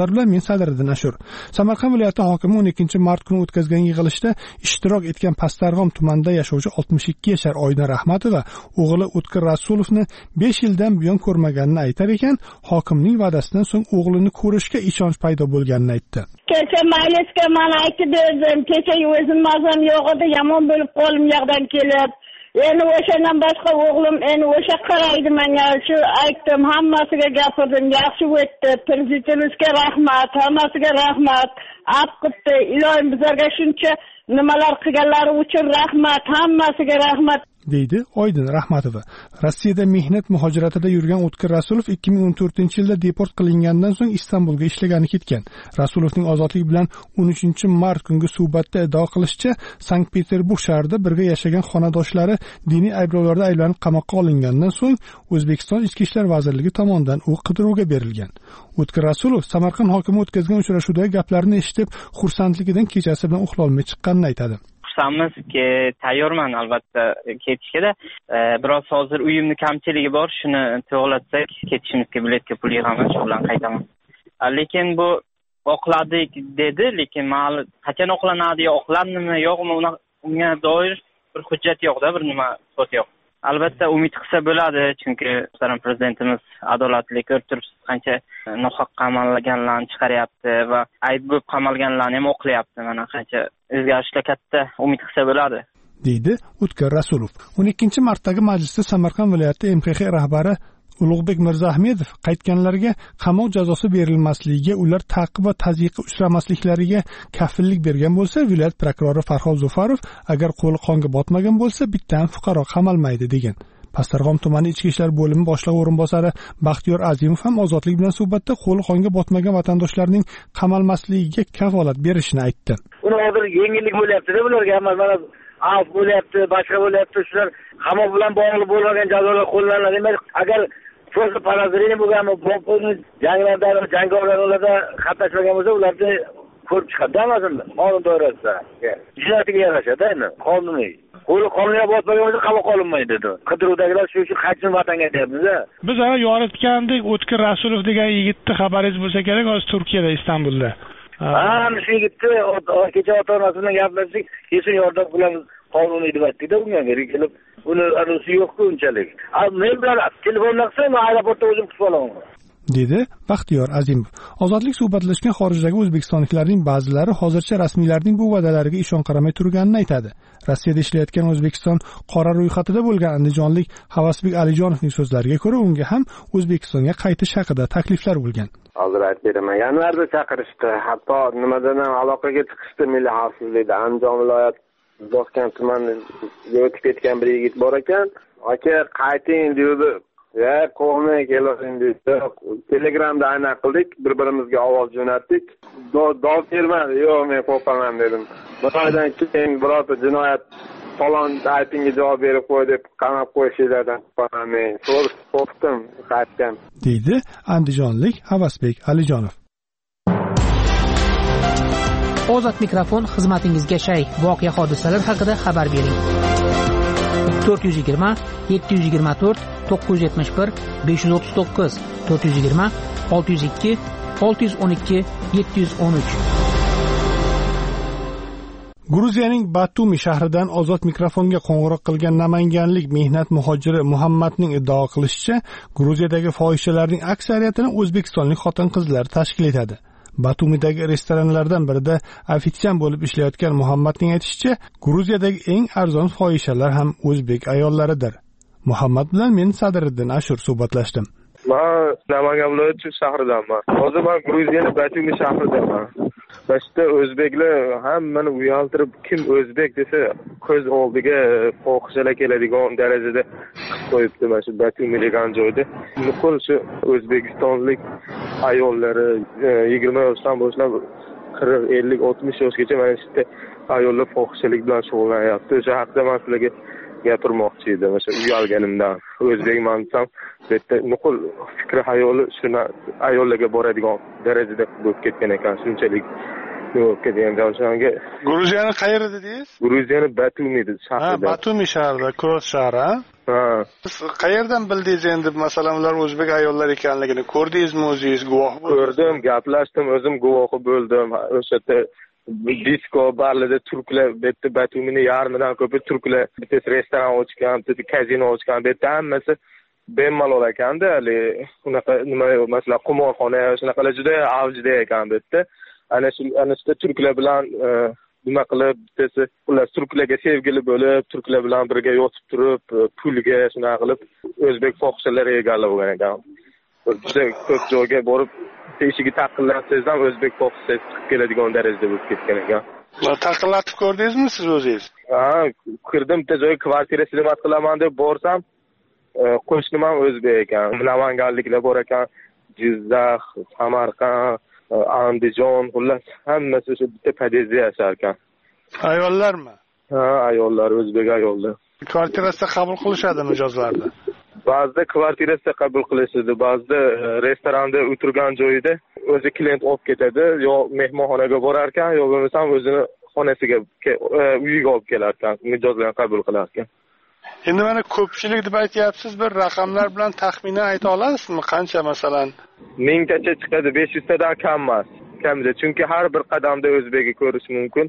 o'rinbosari bilan men Sadriddin Ashur. Samarqand viloyati hokimi o'n ikkinchi mart kuni o'tkazgan yig'ilishda ishtirok etgan Pastarg'om tumanida yashovchi oltmish ikki yashar Oydin Rahmatova o'g'li O'tkir Rasulovni besh yildan buyon ko'rmaganini aytar ekan, hokimning va'dasidan so'ng o'g'lini ko'rishga ishonch paydo bo'lganini aytdi. Kecha maylisga mana aytib berdim. Kecha o'zim mazam yo'q edi, yomon bo'lib qo'lim yoqdan kelib. Endi o'shandan boshqa o'g'lim endi o'sha qaraydi menga. Shu aytdim, hammasiga gapirdim, yaxshi o'tdi. Prezidentimizga rahmat, hammasiga rahmat. Afqitdi, iloyim bizlarga shuncha nimalar qilganlari uchun rahmat, hammasiga rahmat. deydi Oydin Rahmatova. Rossiyada mehnat muhojiratida yurgan O'tkir Rasulov ikki ming o'n to'rtinchi yilda deport qilingandan so'ng Istanbulga ishlagani ketgan. Rasulovning ozodlik bilan o'n uchinchi mart kungi suhbatda iddao qilishicha, Sankt-Peterburg shahrida birga yashagan xonadoshlari diniy ayblovlarda ayblanib qamoqqa olingandan so'ng O'zbekiston Ichki ishlar vazirligi tomonidan u qidiruvga berilgan. O'tkir Rasulov Samarqand hokimi o'tkazgan uchrashuvdagi gaplarni eshitib, xursandligidan kechasi bilan uxlolmay chiqqanini aytadi. Xursandmizki, tayyorman albatta ketishga-da. Biroz hozir uyimni kamchiligi bor, shuni to'g'latsak ketishimizga biletga pul yig'aman, shu bilan qaytaman. Lekin bu oqladik dedi, lekin ma'lum qachon oqlanadi, oqlandimi, yo'qmi, unga doir bir hujjat yo'q-da, bir nima so'z yo'q. Albatta umid qilsa bo'ladi, chunki muhtaram prezidentimiz adolatli ko'rib turibsiz, qancha nohaq qamalganlarni chiqaryapti va ayb bo'lib qamalganlarni ham oqlayapti. Mana qancha o'zgarishlar, katta umid qilsa bo'ladi, deydi O'tkir Rasulov. o'n ikkinchi martdagi majlisda Samarqand viloyati M X X rahbari Ulug'bek Mirzaahmedov qaytganlarga qamoq jazosi berilmasligiga, ular ta'qib va tazyiqqa uchramasliklariga kafillik bergan bo'lsa, viloyat prokurori Farhod Zufarov agar qo'li qonga botmagan bo'lsa, bitta ham fuqaro qamalmaydi degan. Pastarg'om tumani ichki ishlar bo'limi boshlig'i o'rinbosari Baxtiyor Azimov ham ozodlik bilan suhbatda qo'li qonga botmagan vatandoshlarning qamalmasligiga kafolat berishini aytdi. Uni hozir yengillik bo'lyapti-da bularga, mana af bo'lyapti, boshqa bo'lyapti, shular qamoq bilan bog'liq bo'lmagan jazolar qo'llaniladi. Demak, agar Просто подозрение bo'lgan, janglarda, jangovarlarda qatnashmagan bo'lsa, ularni ko'rib chiqadi, aslında. Qonun doirasida. Jinoyatga yarashadi, endi qonuniy. Qo'li qonunga bosmagan bo'lsa qamoqqa olinmaydi dedi. Qidiruvdagilar shu uchun qaytsin vatanga deyapmiz. Biz ana yoritgandik, O'tkir Rasulov degan yigitni xabaringiz bo'lsa kerak, hozir Turkiyada, Istanbulda. Ha, shu yigitni kecha ota-onasi bilan gaplashdik, kesin yordam qilamiz. Qonuniy deb aytdik-da, unga beri kelib, buni arusi yo'q-ku unchalik. Men bilan telefonda qilsam, aeroportda o'zim kutib olaman, dedi Baxtiyor Azimov. Ozodlik suhbatlashgan xorijdagi o'zbekistonliklarning ba'zilari hozircha rasmiylarning bu va'dalariga ishon qaramay turganini aytadi. Rossiyada ishlayotgan O'zbekiston qora ro'yxatida bo'lgan andijonlik Havasbek Alijonovning so'zlariga ko'ra, unga ham O'zbekistonga qaytish haqida takliflar bo'lgan. Hozir aytib beraman. Yanvarda chaqirishdi, hatto nimadan ham aloqaga chiqishdi, milliy xavfsizlikda Andijon viloyat Bosgan tumaniga o'tib ketgan bir yigit bor ekan. Aka, qayting dedi. Ya, qo'rqmay kelavering dedi. Telegramda aniq qildik, bir-birimizga ovoz jo'natdik. Dov bermadi. Yo'q, men qo'rqaman dedim. Bundan keyin birorta jinoyat falon aytingga javob berib qo'y deb qamab qo'yishlardan qo'rqaman men. To'g'ri qo'rqdim, qaytgan, deydi andijonlik Havasbek Alijonov. Ozod mikrofon xizmatingizga shay. Voqea hodisalar haqida xabar bering. to'rt yuz yigirma yetti yuz yigirma to'rt to'qqiz yuz yetmish bir besh yuz o'ttiz to'qqiz to'rt yuz yigirma olti yuz ikki olti yuz o'n ikki yetti yuz o'n uch. Gruziyaning Batumi shahridan ozod mikrofonga qo'ng'iroq qilgan namanganlik mehnat muhojiri Muhammadning iddao qilishicha, Gruziyadagi fohishalarning aksariyatini o'zbekistonlik xotin-qizlar tashkil etadi. Batumidagi restoranlardan birida ofitsiant bo'lib ishlayotgan Muhammadning aytishicha, Gruziyadagi eng arzon fohishalar ham o'zbek ayollaridir. Muhammad bilan men Sadriddin Ashur suhbatlashdim. Men Namangan viloyati shahridanman. Hozir men Gruziyaning Batumi shahridaman. Bashda o'zbeklar hammani uyaltirib, kim o'zbek desa ko'z oldiga fohishalar keladigan darajada qilib qo'yibdi mana shu Batumi degan joyda. Nuqul shu o'zbekistonlik ayollari yigirma yoshdan boshlab qirq ellik oltmish yoshgacha mana shu ayollar fohishalik bilan shug'ullanyapti. O'sha haqida men sizlarga gapirmoqchi edim. O'sha uyalganimdan o'zbekman desam, bitta nuqul fikri hayoli shuna ayollarga boradigan darajada bo'lib ketgan ekan. Shunchalik bo'lib ketgan joyga. Gruziyani qayerda dedingiz? Gruziyani Batumi shahrida. Ha, Batumi shahrida, Kurot shahri. ha. Siz qayerdan bildingiz endi, masalan, ular o'zbek ayollar ekanligini ko'rdingizmi, o'zingiz guvoh bo'ldingiz? Ko'rdim, gaplashdim, o'zim guvohi bo'ldim. O'sha yerda disko barlarda turklar, bu yerda Batumining yarmidan ko'pi turklar, bitta restoran ochgan, bitta kazino ochgan, bu yerda hammasi bemalol ekanda, hali unaqa nima, masalan, qimorxona, shunaqalar juda avjida ekan bu yerda. Ana shu ana shu turklar bilan nima qilib, bittasi ular turklarga sevgili bo'lib, turklar bilan birga yotib turib, pulga shunaqa qilib o'zbek fohishalari egallab bo'lgan ekan. Juda ko'p joyga borib, eshigi taqillatsangiz ham o'zbek fohishasi chiqib keladigan darajada bo'lib ketgan ekan. Taqillatib ko'rdingizmi siz o'zingiz? Ha, kirdim, bitta joyga kvartira xizmat qilaman deb borsam, qo'shnim ham o'zbek ekan. Namanganliklar bor ekan, Jizzax, Samarqand, Andijon, xullas hammasi shu bitta podyezdda yashar ekan. Ayollarmi? Ha, ayollar, o'zbek ayollar. Kvartirasida qabul qilishadimi mijozlarni? Ba'zida kvartirasida qabul qilishadi, ba'zida restoranda o'tirgan joyida o'zi klient olib ketadi, yo mehmonxonaga borar ekan, yo bo'lmasam o'zini xonasiga, uyiga olib kelar ekan, mijozlarni qabul qilar ekan. Endi mana ko'pchilik deb aytyapsiz, bir raqamlar bilan taxminan ayta olasizmi? Qancha masalan? mingtacha chiqadi, besh yuztadan kam emas. Kamida, chunki har bir qadamda o'zbekni ko'rish mumkin.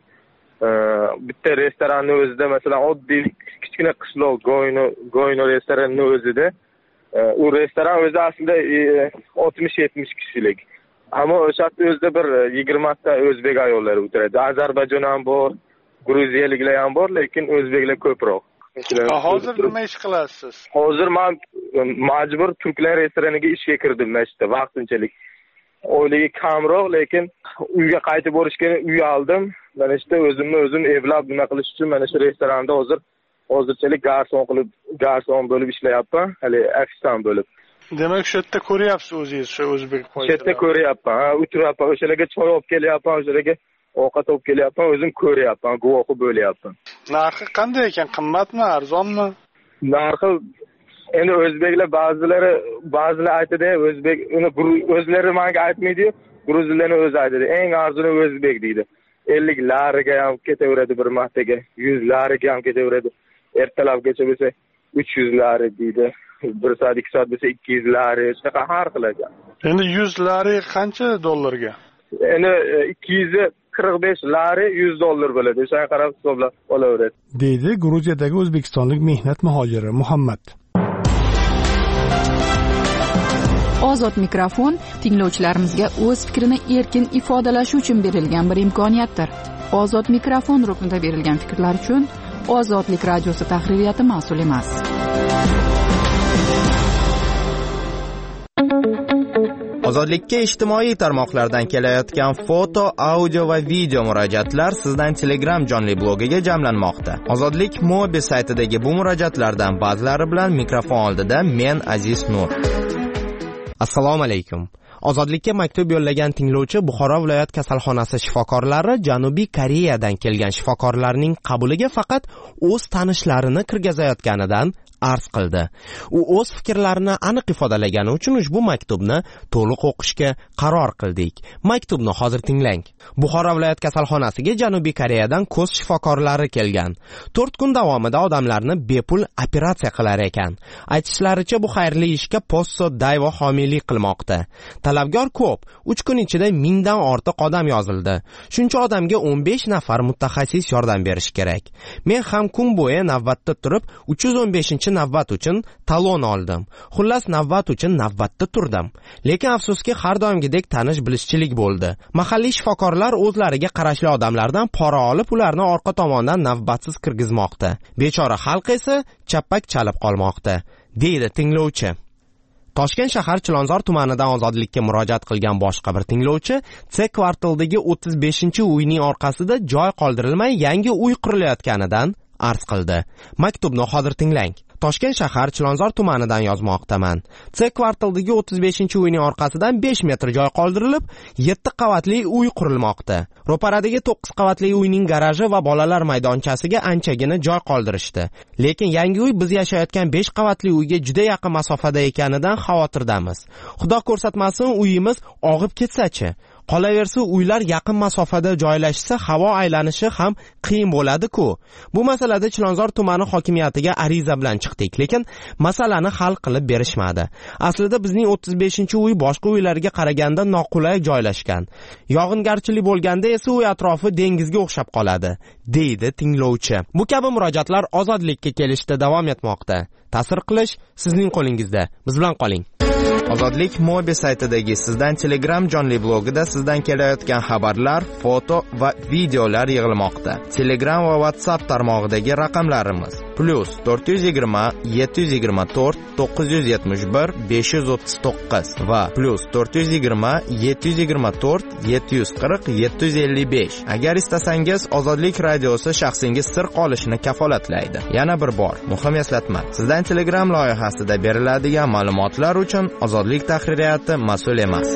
Bitta restoranni o'zida, masalan, oddiy kichkina qishloq Goyno, Goyno restoranining o'zida, u restoran o'zi aslida oltmish yetmish kishilik. Ammo o'sha o'zida bir yigirma ta o'zbek ayollar o'tiradi. Ozarbayjon ham bor, gruziyaliklar ham bor, lekin o'zbeklar ko'proq. Hozir nima ish qilasiz? Hozir men majbur turklar restoraniga ishga kirdim mashta vaqtinchalik. O'yligi kamroq, lekin uyga qaytib borishga uy oldim. Mana işte o'zimni o'zim evlab nima qilish uchun mana shu restoranda hozir hozirchalik garson qilib, garson bo'lib ishlayapman, hali ofisdan bo'lib. Demak, shu yerda ko'ryapsiz o'zingiz shu o'zbek qo'yib. Shu yerda ko'ryapman, ha, o'tiryapman, o'shalarga choy olib kelyapman, o'shalarga ovqat olib kelyapman, o'zim ko'ryapman, guvohi bo'lyapman. Narxi qanday ekan? Qimmatmi, arzonmi? Narxi endi o'zbeklar ba'zilari ba'zilar aytadi, o'zbek uni o'zlari menga aytmaydi, gruzlarning o'zi aytadi. Eng arzoni o'zbek deydi. ellik lariga ham ketaveradi bir martaga, yuz lariga ham ketaveradi. Ertalabgacha bo'lsa uch yuz lari deydi. bir soat ikki soat bo'lsa ikki yuz lari, shunaqa har xil ekan. Endi yuz lari qancha dollarga? Endi ikki yuz qirq besh lari yuz dollar bo'ladi. O'shanga qarab hisoblab olaveradi. Deydi Gruziyadagi o'zbekistonlik mehnat muhojiri Muhammad. Ozod mikrofon tinglovchilarimizga o'z fikrini erkin ifodalashi uchun berilgan bir imkoniyatdir. Ozod mikrofon ruknida berilgan fikrlar uchun Ozodlik radiosi tahririyati mas'ul emas. Ozodlikka ijtimoiy tarmoqlardan kelayotgan foto, audio va video murojaatlar sizdan Telegram jonli blogiga jamlanmoqda. Ozodlik Mobi saytidagi bu murojaatlardan ba'zilari bilan mikrofon oldida men Aziz Nur. Assalomu alaykum. Ozodlikka maktub yo'llagan tinglovchi Buxoro viloyat kasalxonasi shifokorlari Janubiy Koreyadan kelgan shifokorlarning qabuliga faqat o'z tanishlarini kirgizayotganidan arz qildi. U o'z fikrlarini aniq ifodalagani uchun ushbu maktubni to'liq o'qishga qaror qildik. Maktubni hozir tinglang. Buxoro viloyat kasalxonasiga Janubiy Koreyadan ko'z shifokorlari kelgan. to'rt kun davomida odamlarni bepul operatsiya qilar ekan. Aytishlaricha bu xayrli ishga Posso Dayvo homiylik qilmoqda. Talabgor ko'p. uch kun ichida mingdan ortiq odam yozildi. Shuncha odamga o'n besh nafar mutaxassis yordam berish kerak. Men ham kun bo'yi navbatda turib uch yuz o'n beshinchi navbat uchun talon oldim. Xullas navbat uchun navbatda turdim. Lekin afsuski har doimgidek tanish bilishchilik bo'ldi. Mahalliy shifokorlar o'zlariga qarashli odamlardan pora olib, ularni orqa tomondan navbatsiz kirgizmoqda. Bechora xalq esa chappak chalib qolmoqda, deydi tinglovchi. Toshkent shahar Chilonzor tumanidan ozodlikka murojaat qilgan boshqa bir tinglovchi C kvartaldagi o'ttiz beshinchi uyning orqasida joy qoldirilmay yangi uy qurilayotganidan arz qildi. Maktubni hozir tinglang. Toshkent shahar Chilonzor tumanidan yozmoqdaman. C kvartaldagi o'ttiz beshinchi uyning orqasidan besh metr joy qoldirilib, yetti qavatli uy qurilmoqda. Ro'paradagi to'qqiz qavatli uyning garaji va bolalar maydonchasiga anchagina joy qoldirishdi. Lekin yangi uy biz yashayotgan besh qavatli uyga juda yaqin masofada ekanidan xavotirdamiz. Xudo ko'rsatmasin uyimiz og'ib ketsa-chi? Qolaversa, uylar yaqin masofada joylashsa, havo aylanishi ham qiyin bo'ladi-ku. Bu masalada Chilonzor tumani hokimiyatiga ariza bilan chiqdik, lekin masalani hal qilib berishmadi. Aslida bizning o'ttiz beshinchi uy boshqa uylarga qaraganda noqulay joylashgan. Yog'ingarchilik bo'lganda esa uy atrofi dengizga o'xshab qoladi, deydi tinglovchi. Bu kabi murojaatlar ozodlikka kelishda davom etmoqda. Ta'sir qilish sizning qo'lingizda. Biz bilan qoling. Ozodlik Mobi saytidagi sizdan Telegram jonli blogida sizdan kelayotgan xabarlar, foto va videolar yig'ilmoqda. Telegram va WhatsApp tarmog'idagi raqamlarimiz plus to'rt yuz yigirma yetti yuz yigirma to'rt to'qqiz yuz yetmish bir besh yuz o'ttiz to'qqiz va plus to'rt yuz yigirma yetti yuz yigirma to'rt yetti yuz qirq yetti yuz ellik besh. Agar istasangiz, Ozodlik radiosi shaxsingiz sir qolishini kafolatlaydi. Yana bir bor muhim eslatma. Sizdan Telegram loyihasida beriladigan ma'lumotlar uchun Ozodlik tahririyati mas'ul emas.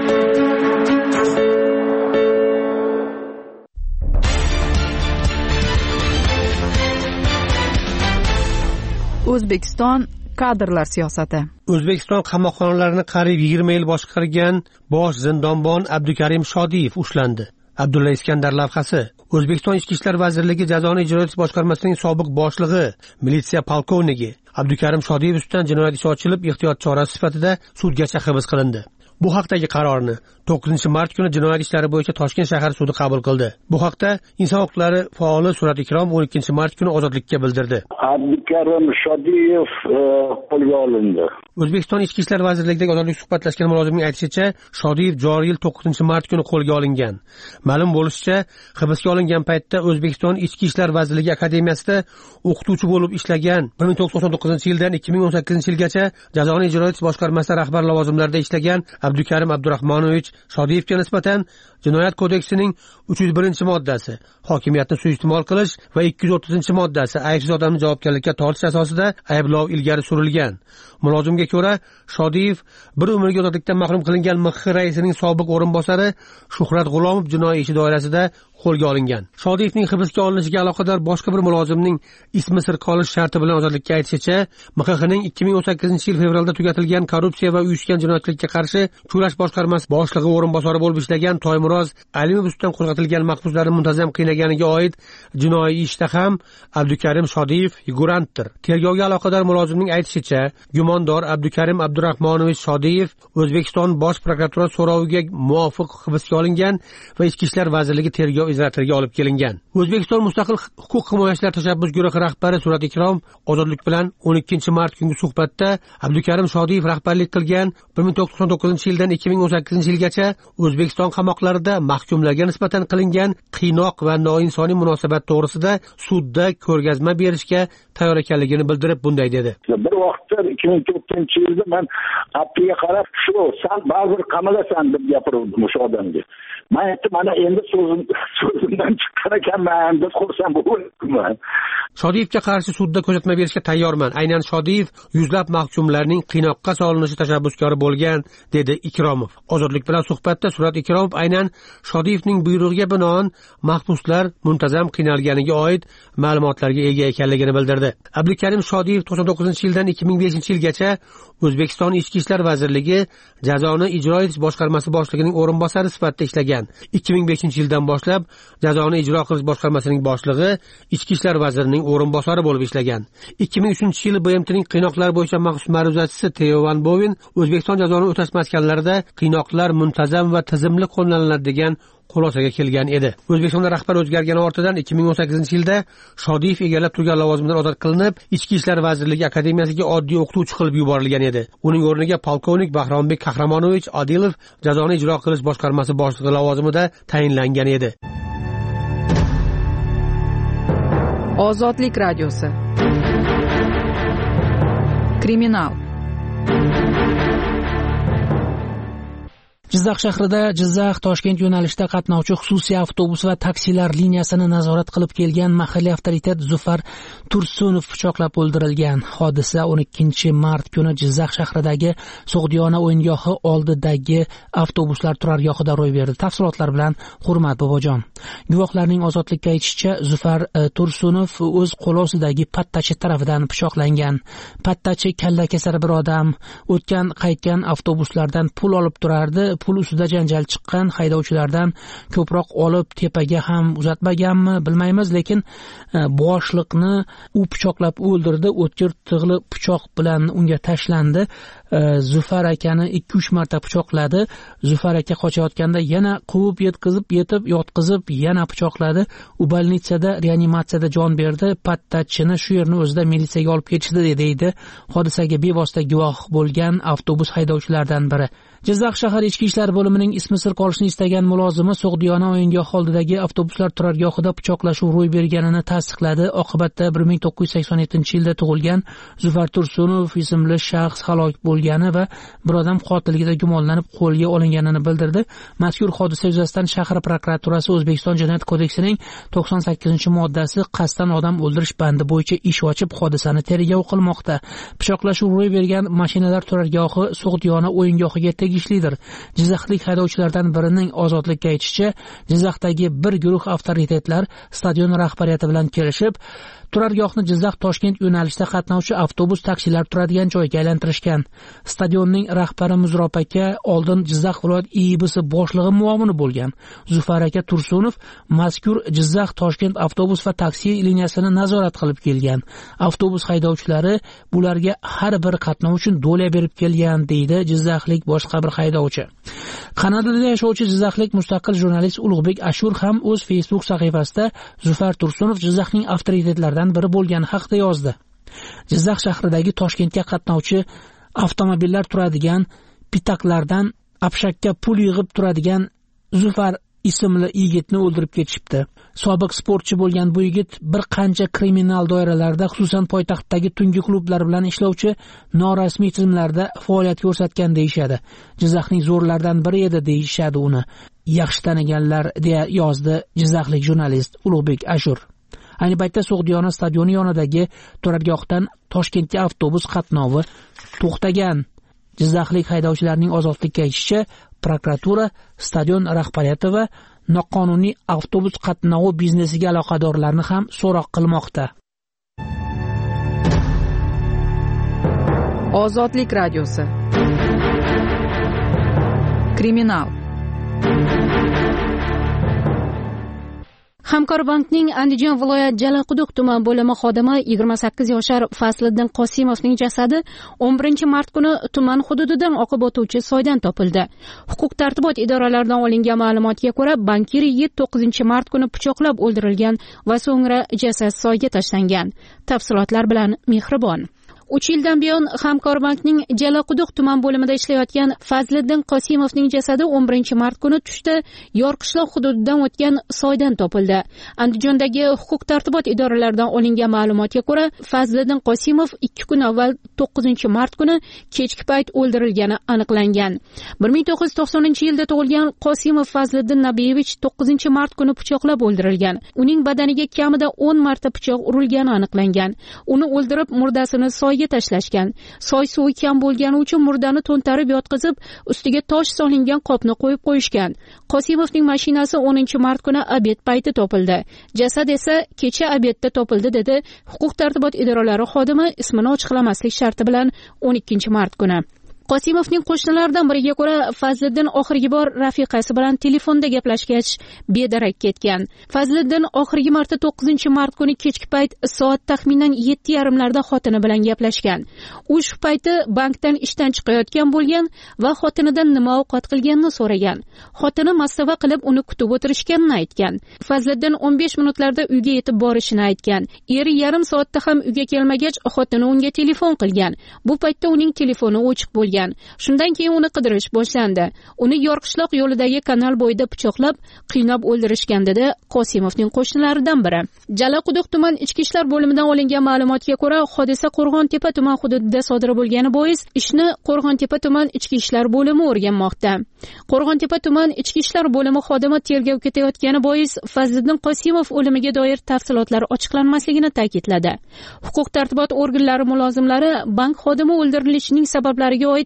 O'zbekiston kadrlar siyosati. O'zbekiston qamoqxonalarini qariyb yigirma yil boshqargan bosh zindonbon Abdukarim Shodiyev ushlandi. Abdulla Iskandar lavhasi. O'zbekiston Ichki ishlar vazirligi jazoni ijro etish boshqarmasining sobiq boshlig'i, militsiya polkovniki Abdukarim Shodiyev ustidan jinoyat ishi ochilib, ehtiyot chorasi sifatida sudgacha hibs qilindi. Bu haqdagi qarorni to'qqizinchi mart kuni jinoyat ishlari bo'yicha Toshkent shahar sudi qabul qildi. Bu haqda inson huquqlari faoli Surat Ikrom o'n ikkinchi mart kuni Ozodlikka bildirdi. Abdukarim Shodiyev qo'lga olindi. O'zbekiston Ichki ishlar vazirligidagi ozodlik suhbatlashgan mulozimning aytishicha, Shodiyev joriy yil to'qqizinchi mart kuni qo'lga olingan. Ma'lum bo'lishicha, hibsga olingan paytda O'zbekiston Ichki ishlar vazirligi akademiyasida o'qituvchi bo'lib ishlagan. bir ming to'qqiz yuz to'qson to'qqizinchi yildan ikki ming o'n sakkizinchi yilgacha jazoni ijro etish boshqarmasi rahbar lavozimlarida ishlagan Abdukarim Abdurahmonovich Shodiyevga nisbatan Jinoyat kodeksining uch yuz birinchi moddasi hokimiyatni suiiste'mol qilish va ikki yuz o'ttizinchi moddasi aybsiz odamni javobgarlikka tortish asosida ayblov ilgari surilgan. Mulozimga ko'ra, Shodiyev bir umrga ozodlikdan mahrum qilingan M X raisining sobiq o'rinbosari Shuhrat G'ulomov jinoiy ishi doirasida qo'lga olingan. Shodiyevning hibsga olinishiga aloqador boshqa bir mulozimning ismi sir qolish sharti bilan ozodlikka aytishicha, M X ning ikki ming o'n sakkizinchi yil fevralda tugatilgan korrupsiya va uyushgan jinoyatlikka qarshi kurash boshqarmasi boshlig'i o'rinbosari bo'lib ishlagan Toymuroz Alimov ustidan qo'zg'atilgan mahbuslarni muntazam qiynaganiga oid jinoiy ishda ham Abdukarim Shodiyev figurantdir. Tergovga aloqador mulozimning aytishicha, gumondor Abdukarim Abdurahmonovich Shodiyev O'zbekiston Bosh prokuraturasi so'roviga muvofiq hibsga olingan va Ichki ishlar vazirligi tergov izolatoriga olib kelingan. O'zbekiston Mustaqil huquq himoyachilar tashabbus guruhi rahbari Surat Ikrom Ozodlik bilan o'n ikkinchi mart kungi suhbatda Abdukarim Shodiyev rahbarlik qilgan bir ming to'qqiz yuz to'qson to'qqizinchi yildan ikki ming o'n sakkizinchi yilgacha O'zbekiston qamoqlarida mahkumlarga nisbatan qilingan qiynoq va noinsoniy munosabat to'g'risida sudda ko'rgazma berishga tayyor ekanligini bildirib bunday dedi. Bir vaqtda ikki ming to'rtinchi yilda men appiga qarab, shu san ba'zir qamalasan deb gapirdim o'sha odamga. Men aytdim, mana endi so'zim so'zimdan chiqqan ekanman deb xursand bo'ldim. Shodiyevga qarshi sudda ko'rsatma berishga tayyorman. Aynan Shodiyev yuzlab mahkumlarning qiynoqqa solinishi tashabbuskori bo'lgan, dedi Ikromov. Ozodlik bilan suhbatda Surat Ikromov aynan Shodiyevning buyrug'iga binoan mahbuslar muntazam qiynalganiga oid ma'lumotlarga ega ekanligini bildirdi. Abdukarim Shodiyev to'qson to'qqizinchi yildan ikki ming beshinchi yilgacha O'zbekiston Ichki ishlar vazirligi jazoni ijro etish boshqarmasi boshlig'ining o'rinbosari sifatida ishlagan. ikki ming beshinchi yildan boshlab jazoni ijro qilish boshqarmasining boshlig'i, Ichki ishlar vazirining o'rinbosari bo'lib ishlagan. ikki ming uchinchi yili B M Tning qiynoqlar bo'yicha maxsus ma'ruzachisi Teo Van Boven O'zbekiston jazoni o'tash maskanlarida qiynoqlar muntazam va tizimli qo'llaniladi degan xulosaga kelgan edi. O'zbekistonda rahbar o'zgargani ortidan ikki ming o'n sakkizinchi yilda Shodiyev egallab turgan lavozimidan ozod qilinib, Ichki ishlar vazirligi akademiyasiga oddiy o'qituvchi qilib yuborilgan edi. Uning o'rniga polkovnik Bahrombek Qahramonovich Odilov jazoni ijro qilish boshqarmasi boshlig'i lavozimida tayinlangan edi. Ozodlik radiosi. Kriminal. Jizzax shahrida Jizzax-Toshkent yo'nalishida qatnovchi xususiy avtobus va taksilar liniyasini nazorat qilib kelgan mahalliy avtoritet Zufar Tursunov pichoqlab o'ldirilgan. Hodisa o'n ikkinchi mart kuni Jizzax shahridagi So'g'diyona o'yingohi oldidagi avtobuslar turargohida ro'y berdi. Tafsilotlar bilan Hurmat Bobojon. Guvohlarning ozodlikka aytishicha, Zufar Tursunov o'z qo'l ostidagi pattachi tarafidan pichoqlangan. Pattachi kalla kasar bir odam, o'tgan qaytgan avtobuslardan pul olib turardi. pul ustida janjal chiqqan, haydovchilardan ko'proq olib tepaga ham uzatmaganmi bilmaymiz, lekin boshliqni u pichoqlab o'ldirdi, o'tkir tig'li pichoq bilan unga tashlandi. Zufar akani ikki uch marta pichoqladi. Zufar aka qochayotganda yana quvib yetkazib, yetib yotqizib yana pichoqladi. U bolnitsada reanimatsiyada jon berdi. Pattachini shu yerni o'zida militsiyaga olib ketishdi deydi hodisaga bevosita guvoh bo'lgan avtobus haydovchilaridan biri. Jizzax shahar ichki ishlar bo'limining ismi sir qolishini istagan mulozimi So'g'diyona o'yingoh oldidagi avtobuslar turargohida pichoqlashuv ro'y berganini tasdiqladi. Oqibatda bir ming to'qqiz yuz sakson yettinchi yilda tug'ilgan Zufar Tursunov ismli shaxs halok bo'lgani va bir odam qotilligida gumonlanib qo'lga olinganini bildirdi. Mazkur hodisa yuzasidan shahar prokuraturasi O'zbekiston Jinoyat kodeksining to'qson sakkizinchi moddasi qasddan odam o'ldirish bandi bo'yicha ish ochib, hodisani tergov qilmoqda. Pichoqlashuv ro'y bergan mashinalar turargohi So'g'diyona o'yingohiga tegishlidir. Jizzaxlik haydovchilardan birining ozodlikka aytishicha, Jizzaxdagi bir guruh avtoritetlar stadion rahbariyati bilan kelishib, turargohni Jizzax-Toshkent yo'nalishida qatnovchi avtobus taksilar turadigan joyga aylantirishgan. Stadionning rahbari Muzrob aka oldin Jizzax viloyat I I B'si boshlig'i muavini bo'lgan. Zufar aka Tursunov mazkur Jizzax-Toshkent avtobus va taksi liniyasini nazorat qilib kelgan. Avtobus haydovchilari bularga har bir qatnov uchun do'la berib kelgan, deydi Jizzaxlik boshqa bir haydovchi. Kanadada yashovchi Jizzaxlik mustaqil jurnalist Ulug'bek Ashur ham o'z Facebook sahifasida Zufar Tursunov Jizzaxning avtoritetlaridan biri bo'lgani haqida yozdi. Jizzax shahridagi Toshkentga qatnovchi avtomobillar turadigan pitaklardan apshakka pul yig'ib turadigan Zufar ismli yigitni o'ldirib ketishibdi. Sobiq sportchi bo'lgan bu yigit bir qancha kriminal doiralarda, xususan poytaxtdagi tungi klublar bilan ishlovchi norasmiy tizimlarda faoliyat ko'rsatgan deyishadi. Jizzaxning zo'rlaridan biri edi deyishadi uni. Yaxshi taniganlar, deya yozdi jizzaxlik jurnalist Ulug'bek Ashur. Ayni paytda So'g'diyona stadioni yonidagi turargohdan Toshkentga avtobus qatnovi to'xtagan. Jizzaxlik haydovchilarning ozodlikka aytishicha, prokuratura stadion rahbariyati va noqonuniy avtobus qatnovi biznesiga aloqadorlarni ham so'roq qilmoqda. Ozodlik radiosi. Kriminal. Hamkorbankning Andijon viloyat Jalaquduq tuman bo'limi xodimi yigirma sakkiz yoshar Fasliddin Qosimovning jasadi o'n birinchi mart kuni tuman hududidan oqib o'tuvchi soydan topildi. Huquq tartibot idoralaridan olingan ma'lumotga ko'ra, bankir yigit to'qqizinchi mart kuni pichoqlab o'ldirilgan va so'ngra jasad soyga tashlangan. Tafsilotlar bilan Mehribon. uch yildan buyon Hamkorbankning Jalaquduq tuman bo'limida ishlayotgan Fazliddin Qosimovning jasadi o'n birinchi mart kuni tushda Yorqishloq hududidan o'tgan soydan topildi. Andijondagi huquq tartibot idoralaridan olingan ma'lumotga ko'ra, Fazliddin Qosimov ikki kun avval to'qqizinchi mart kuni kechki payt o'ldirilgani aniqlangan. bir ming to'qqiz yuz to'qsoninchi yilda tug'ilgan Qosimov Fazliddin Nabiyevich to'qqizinchi mart kuni pichoqlab o'ldirilgan. Uning badaniga kamida o'n marta pichoq urilgani aniqlangan. Uni o'ldirib, murdasini soy tashlashgan. Soy suvi kam bo'lgani uchun murdani to'ntarib yotqizib, ustiga tosh solingan qopni qo'yib qo'yishgan. Qosimovning mashinasi o'ninchi mart kuni obed payti topildi. Jasad esa kecha obedda topildi, dedi huquq tartibot idoralari xodimi ismini ochiqlamaslik sharti bilan o'n ikkinchi mart kuni. Qosimovning qo'shnilaridan biriga ko'ra, Fazliddin oxirgi bor rafiqasi bilan telefonda gaplashgach bedarak ketgan. Fazliddin oxirgi marta to'qqizinchi mart kuni kechki payt soat taxminan yetti yarim larda xotini bilan gaplashgan. U shu payti bankdan ishdan chiqayotgan bo'lgan va xotinidan nima ovqat qilganini so'ragan. Xotini mastava qilib uni kutib o'tirishganini aytgan. Fazliddin o'n besh minutlarda uyga yetib borishini aytgan. Eri yarim soatda ham uyga kelmagach, xotini unga telefon qilgan. Bu paytda uning telefoni o'chiq bo'lgan. Shundan keyin uni qidirish boshlandi. Uni Yorqishloq yo'lidagi kanal bo'yida pichoqlab, qiynab o'ldirishgan, dedi Qosimovning qo'shnilaridan biri. Jalaquduq tuman ichki ishlar bo'limidan olingan ma'lumotga ko'ra, hodisa Qo'rg'ontepa tuman hududida sodir bo'lgani bois ishni Qo'rg'ontepa tuman ichki ishlar bo'limi o'rganmoqda. Qo'rg'ontepa tuman ichki ishlar bo'limi xodimi tergov ketayotgani bois Fazliddin Qosimov o'limiga doir tafsilotlar ochiqlanmasligini ta'kidladi. Huquq tartibot organlari mulozimlari bank xodimi o'ldirilishining sabablariga oid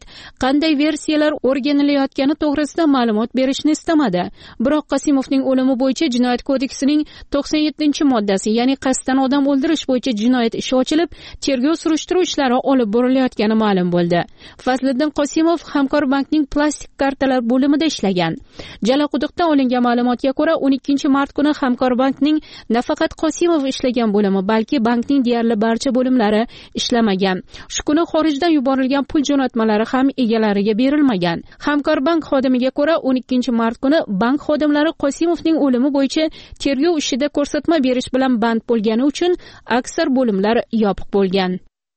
qanday versiyalar o'rganilayotgani to'g'risida ma'lumot berishni istamadi. Biroq Qosimovning o'limi bo'yicha Jinoyat kodeksining to'qson yettinchi moddasi, ya'ni qasddan odam o'ldirish bo'yicha jinoyat ishi ochilib, tergov surishtiruv ishlari olib borilayotgani ma'lum bo'ldi. Fazliddin Qosimov Hamkorbankning plastik kartalar bo'limida ishlagan. Jalaquduqdan olingan ma'lumotga ko'ra, o'n ikkinchi mart kuni Hamkorbankning nafaqat Qosimov ishlagan bo'limi, balki bankning deyarli barcha bo'limlari ishlamagan. Shu kuni xorijdan yuborilgan pul jo'natmalari ham egalariga berilmagan. Hamkorbank xodimiga ko'ra, o'n ikkinchi mart kuni bank xodimlari Qosimovning o'limi bo'yicha tergov ishida ko'rsatma berish bilan band bo'lgani uchun aksar bo'limlar yopiq bo'lgan.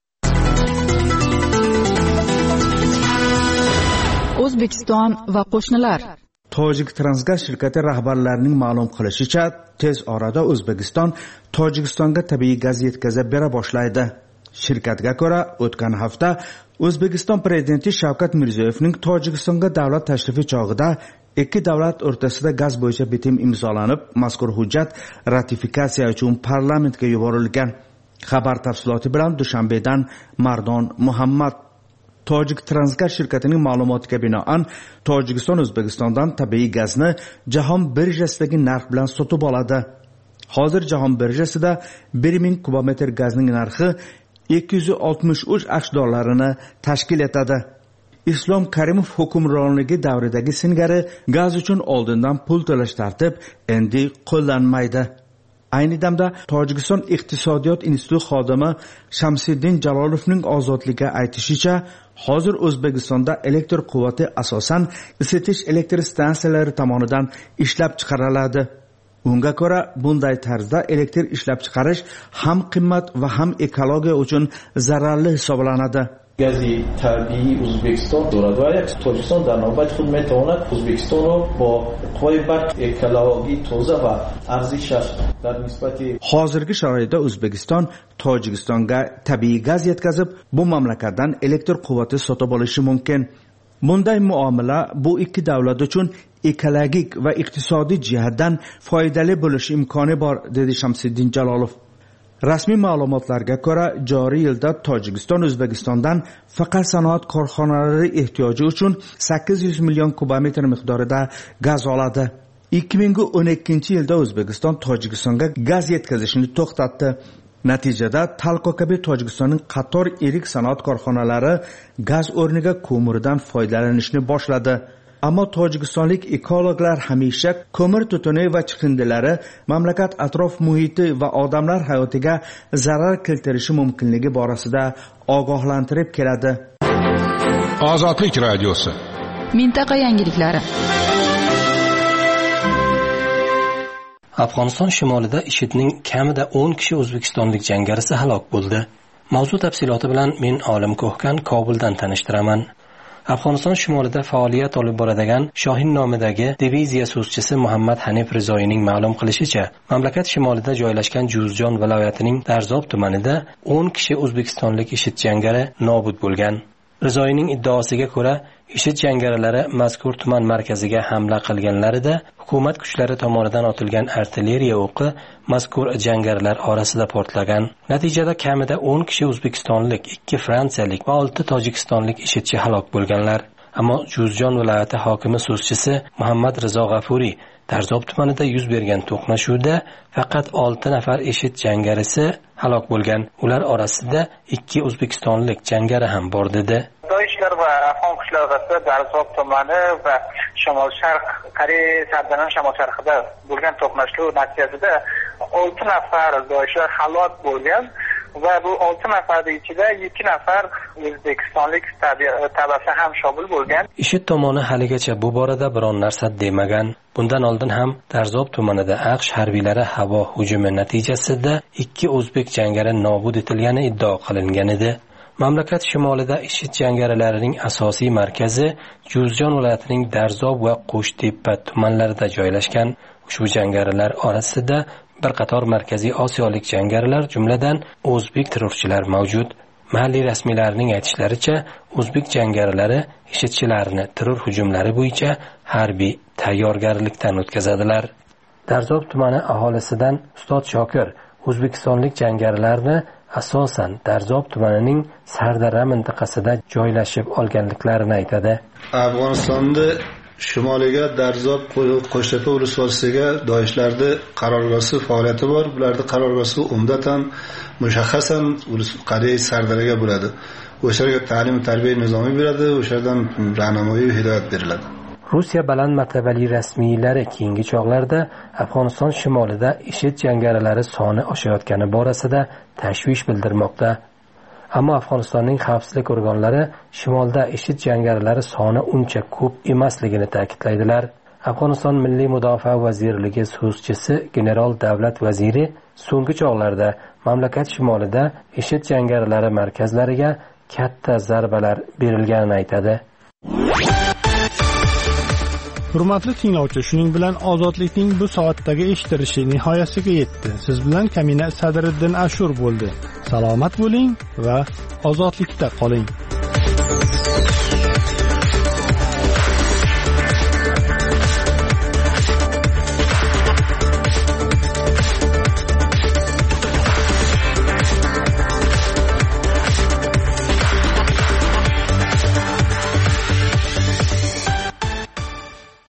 O'zbekiston va qo'shnilar. Tojik Transgaz shirkati rahbarlarining ma'lum qilishicha, tez orada O'zbekiston Tojikistonga tabiiy gaz yetkazib bera boshlaydi. Shirkatga ko'ra, o'tgan hafta O'zbekiston prezidenti Shavkat Mirziyoyevning Tojikistonga davlat tashrifi chog'ida ikki davlat o'rtasida gaz bo'yicha bitim imzolanib, mazkur hujjat ratifikatsiya uchun parlamentga yuborilgan. Xabar tafsiloti bilan Dushanbedan Mardon Muhammad. Tojik Transgaz shirkatining ma'lumotiga binoan, Tojikiston O'zbekistondan tabiiy gazni jahon birjasidagi narx bilan sotib oladi. Hozir jahon birjasida bir ming kubometr gazning narxi ikki yuz oltmish uch aqsh dollarini tashkil etadi. Islom Karimov hukmronligi davridagi singari gaz uchun oldindan pul to'lash tartib endi qo'llanmaydi. Ayni damda Tojikiston iqtisodiyot instituti xodimi Shamsiddin Jalolovning ozodligiga aytishicha, hozir O'zbekistonda elektr quvvati asosan isitish elektr stansiyalari tomonidan ishlab chiqariladi. Unga ko'ra, bunday tarzda elektr ishlab chiqarish ham qimmat va ham ekologiya uchun zararli hisoblanadi. گازی طبیعی ازبکستان دارد و یک تاجیکستان در نوبت خود میتواند ازبکستان را با قوی برق اکولوژی تازه و ارزشش در نسبت hozirgi sharoitda O'zbekiston Tojikistonga tabiiy gaz yetkazib, bu mamlakatdan elektr quvvati sotib olishi mumkin. Bunday muomala bu ikki davlat uchun ekologik va iqtisodiy jihatdan foydali bo'lishi imkoni bor, dedi Shamsiddin Jalolov. Rasmiy ma'lumotlarga ko'ra, joriy yilda Tojikiston O'zbekistondan faqat sanoat korxonalari ehtiyoji uchun sakkiz yuz million kubometr miqdorida gaz oladi. ikki ming o'n ikkinchi yilda O'zbekiston Tojikistonga gaz yetkazishni to'xtatdi. Natijada Talko kabi Tojikistonning qator yirik sanoat korxonalari gaz o'rniga ko'mirdan foydalanishni boshladi. Ammo tojikistonlik ekologlar hamisha ko'mir tutuni va chiqindilari mamlakat atrof muhiti va odamlar hayotiga zarar keltirishi mumkinligi borasida ogohlantirib keladi. Ozodlik radiosi. Mintaqa yangiliklari. Afg'oniston shimolida IShIDning kamida o'n kishi o'zbekistonlik jangarisi halok bo'ldi. Mavzu tafsiloti bilan men Olim Ko'hkan Kobuldan tanishtiraman. Afg'oniston shimolida faoliyat olib boradigan Shohin nomidagi diviziya so'zchisi Muhammad Hanif Rizoyning ma'lum qilishicha, mamlakat shimolida joylashgan Juzjon viloyatining Darzob tumanida o'n kishi o'zbekistonlik IShID jangari nobud bo'lgan. Rizoyning iddaosiga ko'ra, IShID jangarilari mazkur tuman markaziga hamla qilganlarida hukumat kuchlari tomonidan otilgan artilleriya o'qi mazkur jangarilar orasida portlagan. Natijada kamida o'n kishi o'zbekistonlik, ikki fransiyalik va olti tojikistonlik IShIDchi halok bo'lganlar. Ammo Juzjon viloyati hokimi so'zchisi Muhammad Rizo G'afuriy Darzob tumanida yuz bergan to'qnashuvda faqat olti nafar IShID jangarisi halok bo'lgan. Ular orasida ikki o'zbekistonlik jangari ham bor dedi. Doishlar va afg'on kuchlari orasida Darzob tumani va Shimol Sharq, Qare Sardanan shimol sharqida bo'lgan to'qnashuv natijasida olti nafar doishlar halok bo'lgan va bu olti nafarning ichida ikki nafar o'zbekistonlik tabasi ham shomil bo'lgan. IShID tomoni haligacha bu borada biron narsa demagan. Bundan oldin ham Darzob tumanida AQSh harbiylari havo hujumi natijasida ikki o'zbek jangari nobud etilgani iddao qilingan edi. Mamlakat shimolida IShID jangarilarining asosiy markazi Juzjon viloyatining Darzob va Qo'shtepa tumanlarida joylashgan. Ushbu jangarilar orasida bir qator markaziy osiyolik jangarilar, jumladan o'zbek terrorchilar mavjud. Mahalliy rasmiylarning aytishlaricha, o'zbek jangarilari IShIDchilarni terror hujumlari bo'yicha harbiy tayyorgarlikdan o'tkazadilar. Darzob tumani aholisidan Ustod Shokir o'zbekistonlik jangarilarni asosan Darzob tumanining Sardarra mintaqasida joylashib olganliklarini aytadi. Afg'onistonda shimoliga Darzob qo'shtepa ulus-volosiga doishlarning qarorgohi faoliyati bor. Bularning qarorgohi umdatan mushakkasan ulus-qariy Sardarraga bo'ladi. O'shaga ta'lim tarbiya nizomi beradi, o'shadan rahnamoyi hidoyat beriladi. Rossiya baland martabali rasmiylari keyingi chog'larda Afg'oniston shimolida IShID jangarilari soni oshayotgani borasida tashvish bildirmoqda. Ammo Afg'onistonning xavfsizlik organlari shimolda IShID jangarilari soni uncha ko'p emasligini ta'kidlaydilar. Afg'oniston Milliy mudofaa vazirligi so'zchisi general davlat vaziri so'nggi chog'larda mamlakat shimolida IShID jangarilari markazlariga katta zarbalar berilganini aytadi. Hurmatli tinglovchi, shuning bilan ozodlikning bu soatdagi eshitilishi nihoyasiga yetdi. Siz bilan Kamina Sadriddin Ashur bo'ldi. Salomat bo'ling va ozodlikda qoling.